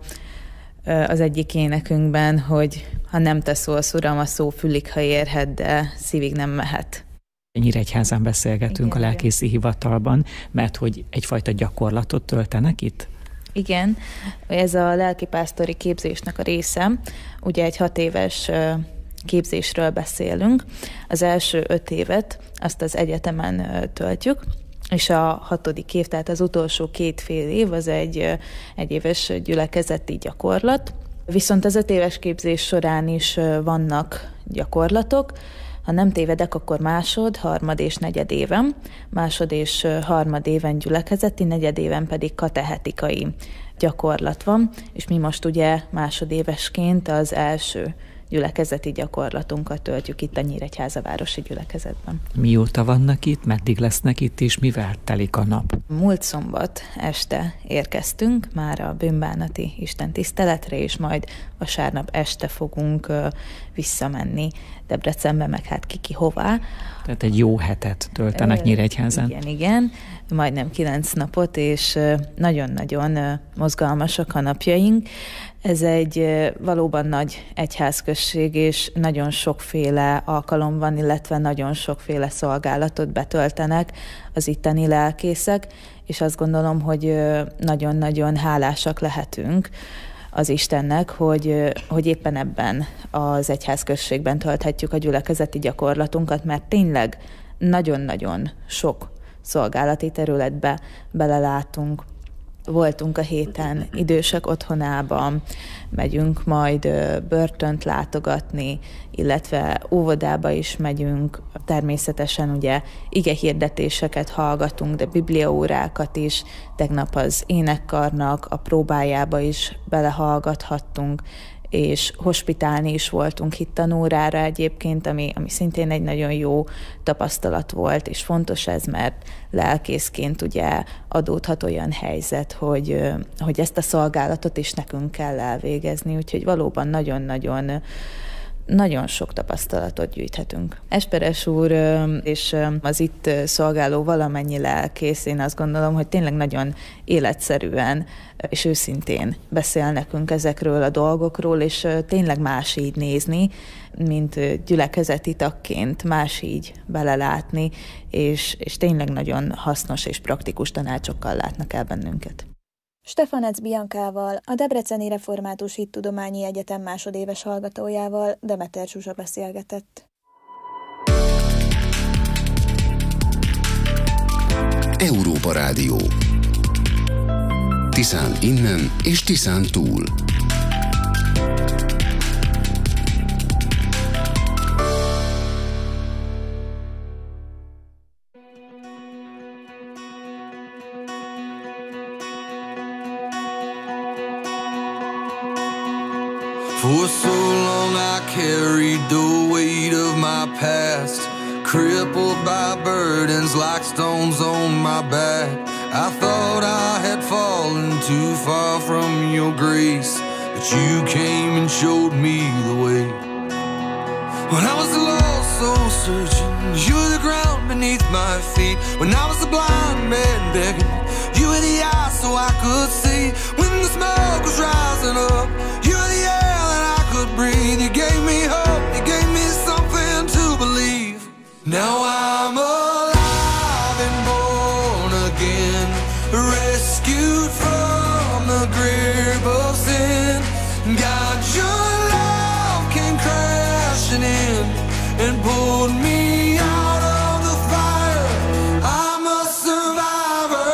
az egyik énekünkben, hogy ha nem te szólsz, Uram, a szó fülig, ha érhet, de szívig nem mehet. Nyíregyházán beszélgetünk igen, a lelkészi igen. hivatalban, mert hogy egyfajta gyakorlatot töltenek itt? Igen, ez a lelkipásztori képzésnek a része. Ugye egy hat éves képzésről beszélünk. Az első öt évet azt az egyetemen töltjük, és a hatodik év, tehát az utolsó két fél év, az egy egyéves gyülekezeti gyakorlat. Viszont az öt éves képzés során is vannak gyakorlatok. Ha nem tévedek, akkor másod, harmad és negyed éven, másod és harmad éven gyülekezeti, negyed éven pedig katehetikai gyakorlat van, és mi most ugye másodévesként az első gyülekezeti gyakorlatunkat töltjük itt a Nyíregyháza városi gyülekezetben. Mióta vannak itt, meddig lesznek itt, és mivel telik a nap? Múlt szombat este érkeztünk már a bűnbánati istentiszteletre, és majd vasárnap este fogunk uh, visszamenni Debrecenbe, meg hát ki-ki hová. Tehát egy jó hetet töltenek Nyíregyházán. Igen, igen, majdnem kilenc napot, és nagyon-nagyon mozgalmasak a napjaink. Ez egy valóban nagy egyházközség, és nagyon sokféle alkalom van, illetve nagyon sokféle szolgálatot betöltenek az itteni lelkészek, és azt gondolom, hogy nagyon-nagyon hálásak lehetünk az Istennek, hogy, hogy éppen ebben az egyházközségben tölthetjük a gyülekezeti gyakorlatunkat, mert tényleg nagyon-nagyon sok szolgálati területbe belelátunk. Voltunk a héten idősek otthonában, megyünk majd börtönt látogatni, illetve óvodába is megyünk. Természetesen ugye igehirdetéseket hallgatunk, de bibliaórákat is. Tegnap az énekkarnak a próbájába is belehallgathattunk, és hospitálni is voltunk hittanórára egyébként, ami, ami szintén egy nagyon jó tapasztalat volt, és fontos ez, mert lelkészként ugye adódhat olyan helyzet, hogy, hogy ezt a szolgálatot is nekünk kell elvégezni, úgyhogy valóban nagyon-nagyon nagyon sok tapasztalatot gyűjthetünk. Esperes úr és az itt szolgáló valamennyi lelkész, én azt gondolom, hogy tényleg nagyon életszerűen és őszintén beszél nekünk ezekről a dolgokról, és tényleg más így nézni, mint gyülekezeti tagként, más így belelátni, és, és tényleg nagyon hasznos és praktikus tanácsokkal látnak el bennünket. Stefanec Biankával, a Debreceni Református Hittudományi Egyetem másodéves hallgatójával Demeter Zsuzsa beszélgetett. Európa Rádió. Tiszán innen és Tiszán túl. For so long I carried the weight of my past, crippled by burdens like stones on my back. I thought I had fallen too far from your grace, but you came and showed me the way. When I was lost, soul searching, you were the ground beneath my feet. When I was a blind man begging, you were the eyes so I could see. When the smoke was rising up, you were the air that I could breathe. You gave me hope, you gave me something to believe. Now I'm alive and born again, rescued from the grip of sin. God, your love came crashing in and pulled me out of the fire. I'm a survivor.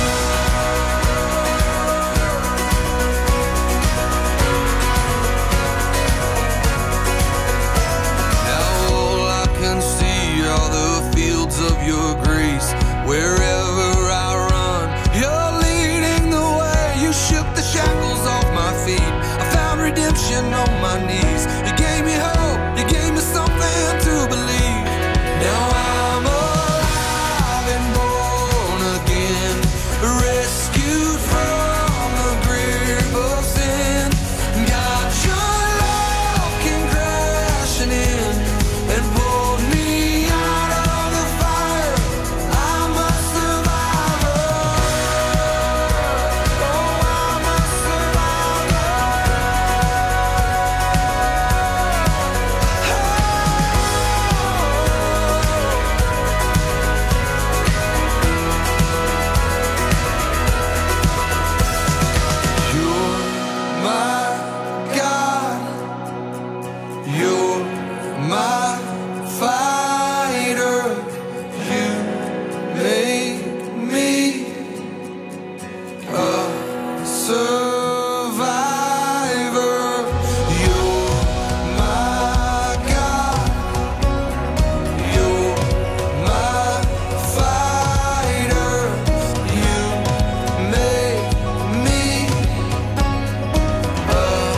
Now all I can see are the fields of your grace. Wherever I run, you're leading the way. You shook the shackles off my feet. I found redemption on my knees. You gave me hope, you gave me something to believe. Now I'm alive and born again, rescued from the grip of sin. God, your love came crashing in and pulled me out of the fire. I'm a survivor. Oh, I'm a survivor. You're my God, you're my fighter. You make me a survivor. You're my God, you're my fighter. You make me a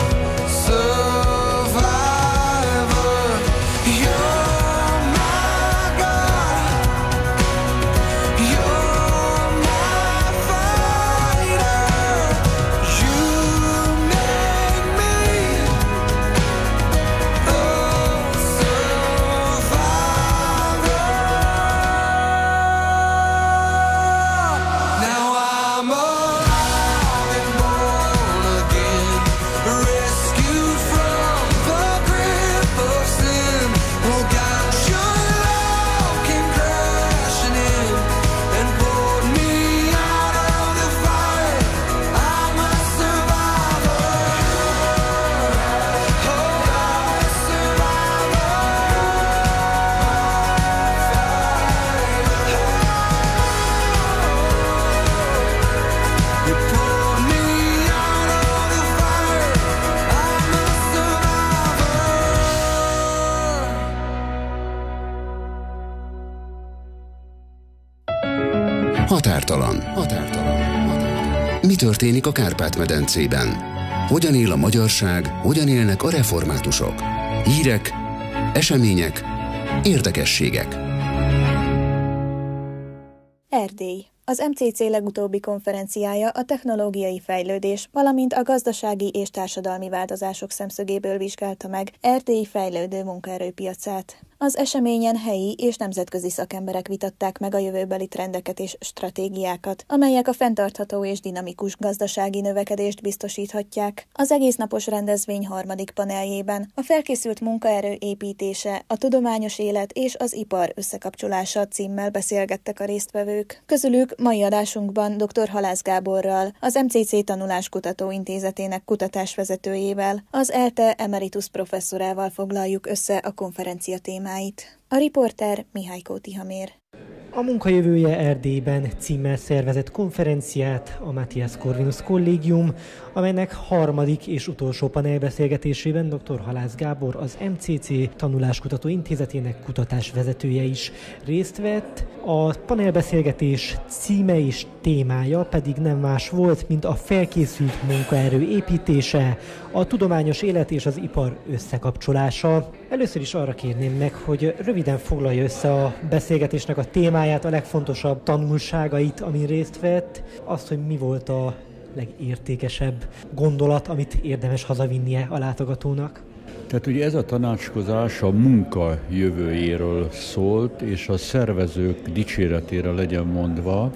survivor. You're my God, you're my fighter. You make me a survivor. Now I'm alive and born again, rescued from the grip of sin. Oh God, your love came crashing in and pulled me out of the fire. I'm a survivor. Oh, I'm a survivor. You pulled me out of the fire. I'm a survivor. Határtalan. Határtalan. Határtalan. Mi történik a Kárpát-medencében? Hogyan él a magyarság, hogyan élnek a reformátusok? Hírek, események, érdekességek. Erdély. Az em cé cé legutóbbi konferenciája a technológiai fejlődés, valamint a gazdasági és társadalmi változások szemszögéből vizsgálta meg Erdély fejlődő munkaerőpiacát. Az eseményen helyi és nemzetközi szakemberek vitatták meg a jövőbeli trendeket és stratégiákat, amelyek a fenntartható és dinamikus gazdasági növekedést biztosíthatják. Az egésznapos rendezvény harmadik paneljében a felkészült munkaerő építése, a tudományos élet és az ipar összekapcsolása címmel beszélgettek a résztvevők. Közülük mai adásunkban dr. Halász Gáborral, az em cé cé Tanuláskutató Intézetének kutatásvezetőjével, az é el té e emeritus professzorával foglaljuk össze a konferencia témáit. A riporter Mihály Kóti Hamér. A munkajövője Erdélyben címmel szervezett konferenciát a Matthias Corvinus Kollégium, amelynek harmadik és utolsó panelbeszélgetésében dr. Halász Gábor, az em cé cé Tanuláskutató Intézetének kutatásvezetője is részt vett. A panelbeszélgetés címe és témája pedig nem más volt, mint a felkészült munkaerő építése, a tudományos élet és az ipar összekapcsolása. Először is arra kérném meg, hogy röviden foglalja össze a beszélgetésnek a témáját, a legfontosabb tanulságait, amin részt vett, azt, hogy mi volt a legértékesebb gondolat, amit érdemes hazavinnie a látogatónak. Tehát ugye ez a tanácskozás a munka jövőjéről szólt, és a szervezők dicséretére legyen mondva,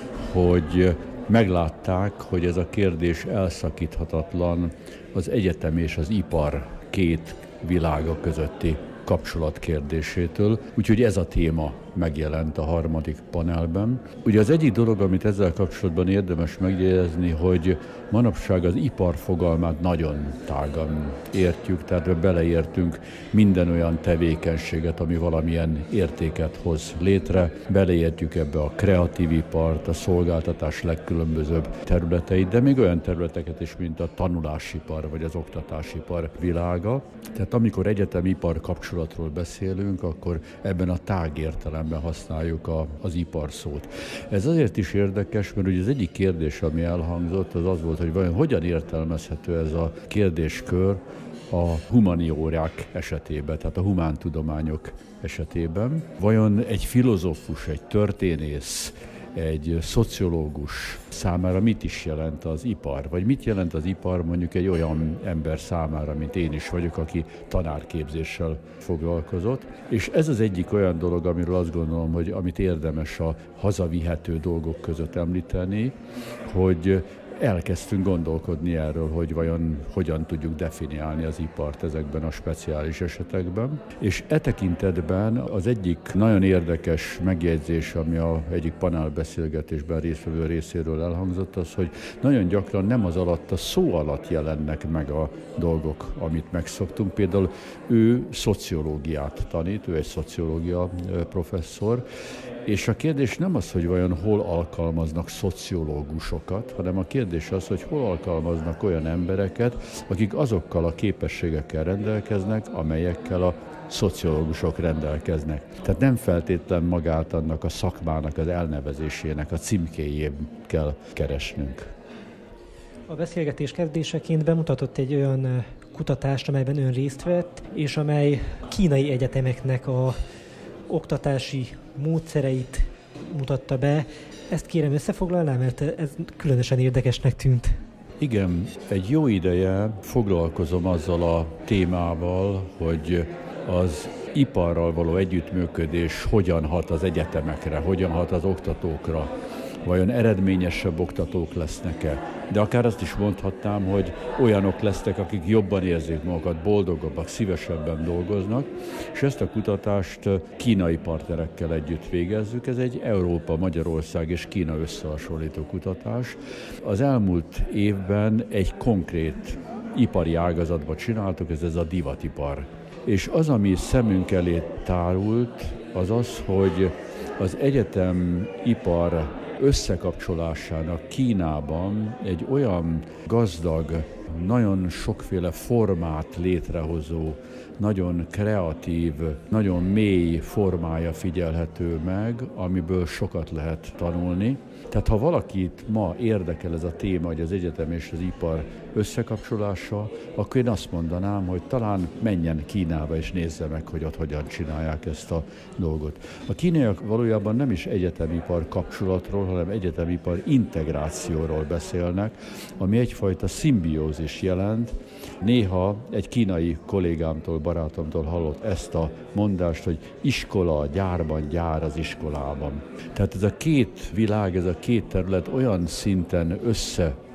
hogy meglátták, hogy ez a kérdés elszakíthatatlan az egyetem és az ipar két világa közötti kapcsolat kérdésétől, úgyhogy ez a téma megjelent a harmadik panelben. Ugye az egyik dolog, amit ezzel kapcsolatban érdemes megjegyezni, hogy manapság az ipar fogalmát nagyon tágan értjük, tehát beleértünk minden olyan tevékenységet, ami valamilyen értéket hoz létre, beleértjük ebbe a kreatív ipart, a szolgáltatás legkülönbözőbb területeit, de még olyan területeket is, mint a tanulásipar vagy az oktatásipar világa. Tehát amikor egyetemi-ipar kapcsolatról beszélünk, akkor ebben a tág értelemben használjuk a, az ipar szót. Ez azért is érdekes, mert ugye az egyik kérdés, ami elhangzott, az az volt, hogy vajon hogyan értelmezhető ez a kérdéskör a humaniórák esetében, tehát a humántudományok esetében. Vajon egy filozófus, egy történész, egy szociológus számára mit is jelent az ipar? Vagy mit jelent az ipar mondjuk egy olyan ember számára, mint én is vagyok, aki tanárképzéssel foglalkozott? És ez az egyik olyan dolog, amiről azt gondolom, hogy amit érdemes a hazavihető dolgok között említeni, hogy elkezdtünk gondolkodni erről, hogy vajon hogyan tudjuk definiálni az ipart ezekben a speciális esetekben. És e tekintetben az egyik nagyon érdekes megjegyzés, ami a egyik panelbeszélgetésben résztvevő részéről elhangzott, az, hogy nagyon gyakran nem az alatt, a szó alatt jelennek meg a dolgok, amit megszoktunk. Például ő szociológiát tanít, ő egy szociológia professzor, és a kérdés nem az, hogy vajon hol alkalmaznak szociológusokat, hanem a kérdés az, hogy hol alkalmaznak olyan embereket, akik azokkal a képességekkel rendelkeznek, amelyekkel a szociológusok rendelkeznek. Tehát nem feltétlen magát annak a szakmának az elnevezésének a címkéjén kell keresnünk. A beszélgetés kezdéseként bemutatott egy olyan kutatást, amelyben ön részt vett, és amely kínai egyetemeknek a oktatási módszereit mutatta be. Ezt kérem összefoglalná, mert ez különösen érdekesnek tűnt. Igen, egy jó ideje foglalkozom azzal a témával, hogy az iparral való együttműködés hogyan hat az egyetemekre, hogyan hat az oktatókra, vajon eredményesebb oktatók lesznek-e. De akár azt is mondhatnám, hogy olyanok lesznek, akik jobban érzik magukat, boldogabbak, szívesebben dolgoznak, és ezt a kutatást kínai partnerekkel együtt végezzük. Ez egy Európa, Magyarország és Kína összehasonlító kutatás. Az elmúlt évben egy konkrét ipari ágazatban csináltuk, ez, ez a divatipar. És az, ami szemünk elé tárult, az az, hogy az egyetem ipar összekapcsolásának Kínában egy olyan gazdag, nagyon sokféle formát létrehozó, nagyon kreatív, nagyon mély formája figyelhető meg, amiből sokat lehet tanulni. Tehát ha valakit ma érdekel ez a téma, hogy az egyetem és az ipar összekapcsolása, akkor én azt mondanám, hogy talán menjen Kínába és nézze meg, hogy ott hogyan csinálják ezt a dolgot. A kínaiak valójában nem is egyetemipar kapcsolatról, hanem egyetemipar integrációról beszélnek, ami egyfajta szimbiózis jelent. Néha egy kínai kollégámtól, barátomtól hallott ezt a mondást, hogy iskola a gyárban, gyár az iskolában. Tehát ez a két világ, ez a két terület olyan szinten össze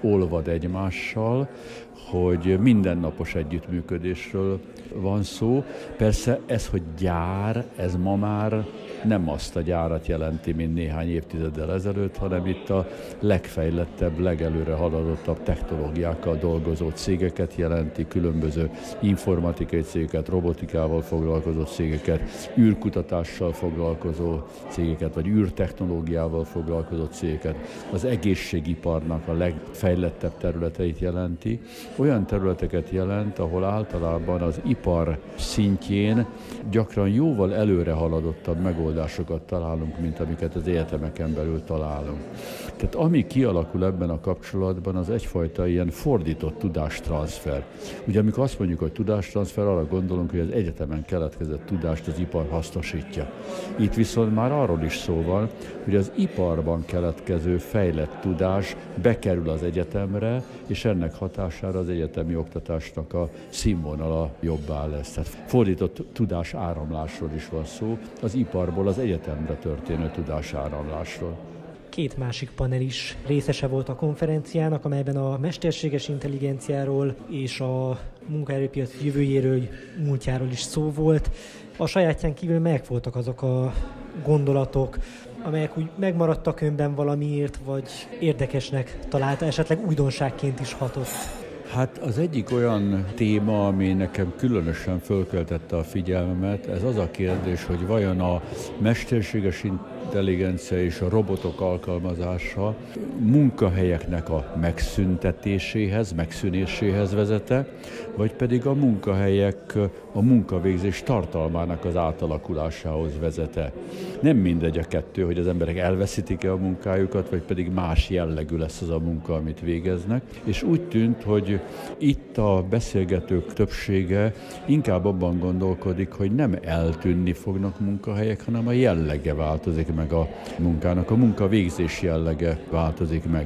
olvad egymással, hogy mindennapos együttműködésről van szó. Persze ez, hogy gyár, ez ma már nem azt a gyárat jelenti, mint néhány évtizeddel ezelőtt, hanem itt a legfejlettebb, legelőre haladottabb technológiákkal dolgozó cégeket jelenti, különböző informatikai cégeket, robotikával foglalkozó cégeket, űrkutatással foglalkozó cégeket, vagy űrtechnológiával foglalkozó cégeket, az egészségiparnak a legfejlettebb területeit jelenti. Olyan területeket jelent, ahol általában az ipar szintjén gyakran jóval előre haladottabb megoldásokat találunk, mint amiket az egyetemeken belül találunk. Tehát ami kialakul ebben a kapcsolatban, az egyfajta ilyen fordított tudástranszfer. Ugye amikor azt mondjuk, hogy tudástranszfer, arra gondolunk, hogy az egyetemen keletkezett tudást az ipar hasznosítja. Itt viszont már arról is szó van, hogy az iparban keletkező fejlett tudás bekerül az egyetemre, és ennek hatására az egyetemi oktatásnak a színvonala jobbá lesz. Tehát fordított tudás áramlásról is van szó, az iparból az egyetemre történő tudás áramlásról. Két másik panel is részese volt a konferenciának, amelyben a mesterséges intelligenciáról és a munkaerőpiac jövőjéről, múltjáról is szó volt. A sajátján kívül melyek voltak azok a gondolatok, amelyek úgy megmaradtak önben valamiért, vagy érdekesnek találta, esetleg újdonságként is hatott? Hát az egyik olyan téma, ami nekem különösen fölkeltette a figyelmemet, ez az a kérdés, hogy vajon a mesterséges intelligencia és a robotok alkalmazása munkahelyeknek a megszüntetéséhez, megszűnéséhez vezete, vagy pedig a munkahelyek a munkavégzés tartalmának az átalakulásához vezete. Nem mindegy a kettő, hogy az emberek elveszítik-e a munkájukat, vagy pedig más jellegű lesz az a munka, amit végeznek. És úgy tűnt, hogy itt a beszélgetők többsége inkább abban gondolkodik, hogy nem eltűnni fognak munkahelyek, hanem a jellege változik meg a munkának, a munkavégzés jellege változik meg.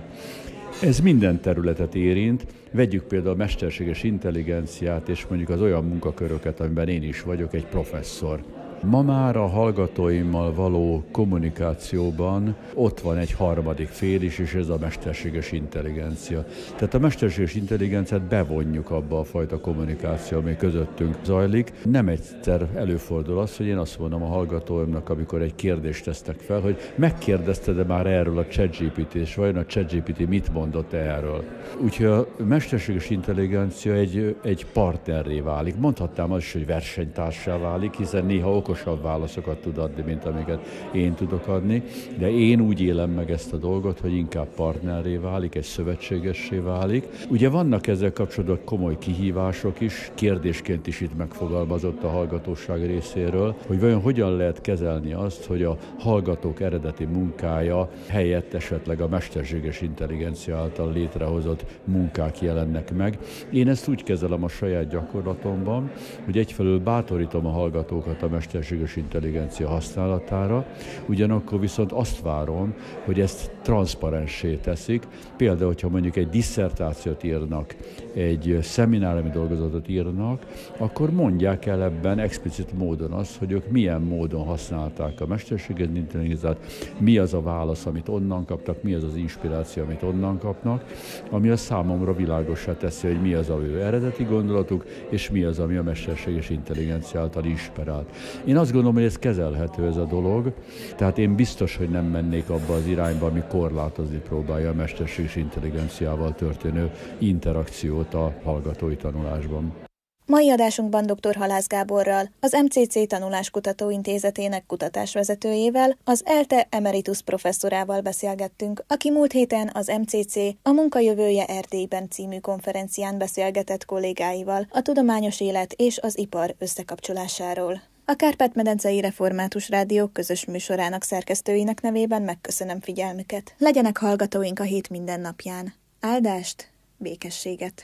Ez minden területet érint. Vegyük például a mesterséges intelligenciát, és mondjuk az olyan munkaköröket, amiben én is vagyok, egy professzor. Ma már a hallgatóimmal való kommunikációban ott van egy harmadik fél is, és ez a mesterséges intelligencia. Tehát a mesterséges intelligenciát bevonjuk abba a fajta kommunikáció, ami közöttünk zajlik. Nem egyszer előfordul az, hogy én azt mondom a hallgatóimnak, amikor egy kérdést tesznek fel, hogy megkérdezted-e már erről a ChatGPT, és vajon a ChatGPT mit mondott erről? Úgyhogy a mesterséges intelligencia egy, egy partnerré válik. Mondhatnám azt is, hogy versenytársá válik, hiszen néha okosabb válaszokat tud adni, mint amiket én tudok adni, de én úgy élem meg ezt a dolgot, hogy inkább partnerré válik, egy szövetségessé válik. Ugye vannak ezzel kapcsolatban komoly kihívások is, kérdésként is itt megfogalmazott a hallgatóság részéről, hogy vajon hogyan lehet kezelni azt, hogy a hallgatók eredeti munkája helyett esetleg a mesterséges intelligencia által létrehozott munkák jelennek meg. Én ezt úgy kezelem a saját gyakorlatomban, hogy egyfelől bátorítom a hallgatókat a mesterséges intelligencia használatára, ugyanakkor viszont azt várom, hogy ezt transzparenssé teszik. Például, hogyha mondjuk egy disszertációt írnak, egy szemináriumi dolgozatot írnak, akkor mondják el ebben explicit módon azt, hogy ők milyen módon használták a mesterséges intelligenciát, mi az a válasz, amit onnan kaptak, mi az az inspiráció, amit onnan kapnak, ami a számomra világossá teszi, hogy mi az a ő eredeti gondolatuk, és mi az, ami a mesterséges intelligencia által inspirált. Én azt gondolom, hogy ez kezelhető ez a dolog, tehát én biztos, hogy nem mennék abba az irányba, ami korlátozni próbálja a mesterséges intelligenciával történő interakciót a hallgatói tanulásban. Mai adásunkban dr. Halász Gáborral, az em cé cé Tanuláskutató Intézetének kutatásvezetőjével, az ELTE emeritus professzorával beszélgettünk, aki múlt héten az em cé cé A munkajövője Erdélyben című konferencián beszélgetett kollégáival a tudományos élet és az ipar összekapcsolásáról. A Kárpát-medencei Református Rádió közös műsorának szerkesztőinek nevében megköszönöm figyelmüket. Legyenek hallgatóink a hét minden napján. Áldást, békességet!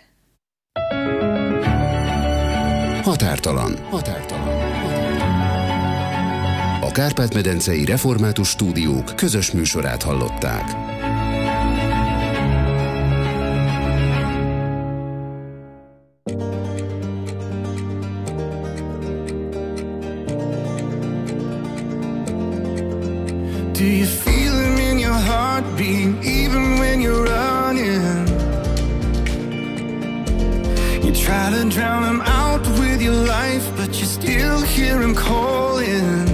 Határtalan. Határtalan. A Kárpát-medencei Református Stúdiók közös műsorát hallották. Do you feel it in your heartbeat even when you're running? try to drown him out with your life, but you still hear him calling.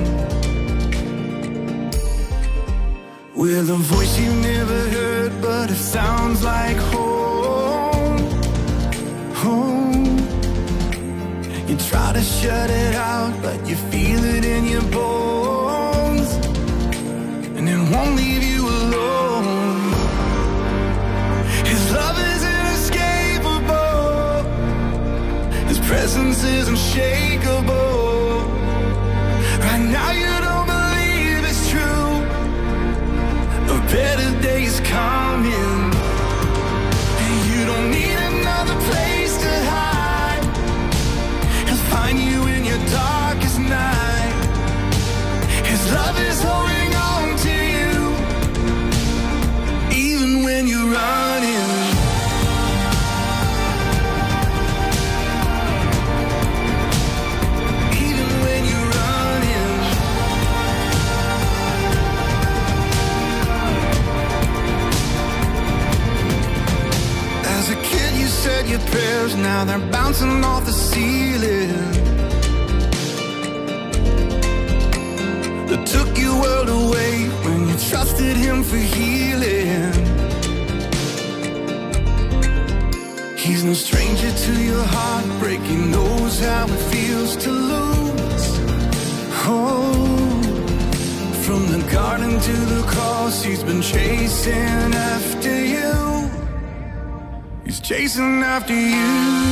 With a voice you never heard, but it sounds like home, home. You try to shut it out, but you feel it in your bones, and it won't leave you alone. His love is inescapable, his presence is unshakable. Right now you don't believe it's true, a better day is coming, and you don't need another place to hide. He'll find you in your darkest night. His love is holding on to you, even when you're running. Even when you're running. As a kid you said your prayers, now they're bouncing off the ceiling. That took your world away when you trusted him for healing. He's no stranger to your heartbreak, he knows how it feels to lose. Oh, from the garden to the cross, he's been chasing after you. He's chasing after you.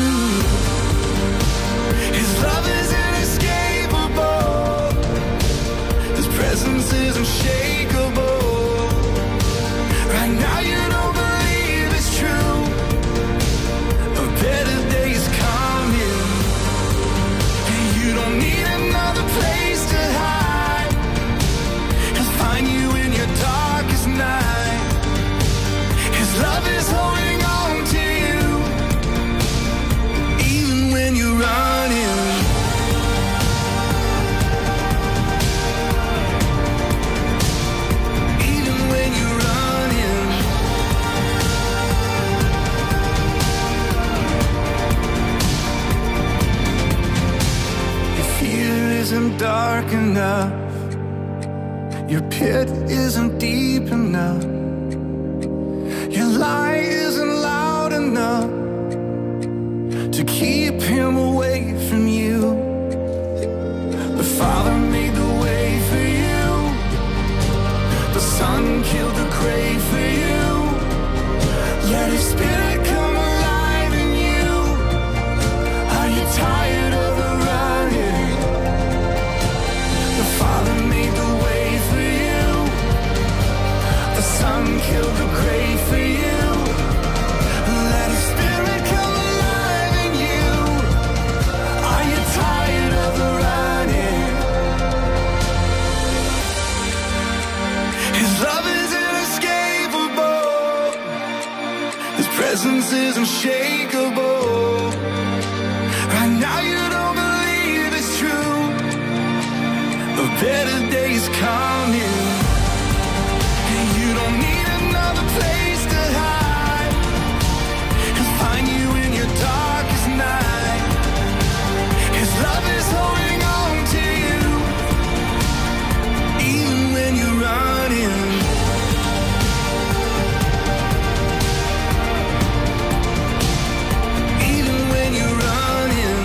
His love is inescapable, his presence is unshakable. Right now you don't believe it's true, a better day is coming, and you don't need another place to hide. He'll find you in your darkest night. His love is holding on to you, even when you're running. Even when you're running. Your fear isn't dark enough, your pit isn't deep enough, your lie isn't loud enough to keep him away from you. The Father made the way for you, the Son killed the grave for you. Let his spirit come alive in you. Are you tired of the running? The Father made the way for you, the Son killed the grave for you. Let his spirit come alive in you. Are you tired of the running? His love is inescapable, his presence is unshakable. Right now you don't believe it's true, a better day is coming, and you don't need another place to hide. He'll find you in your darkest night. His love is holding on to you, even when you're running. Even when you're running.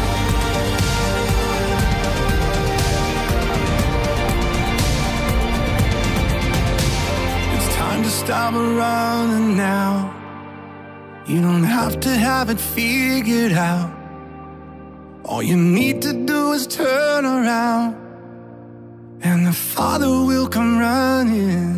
It's time to stop running now. You don't have to have it figured out. All you need to do is turn around, and the Father will come running.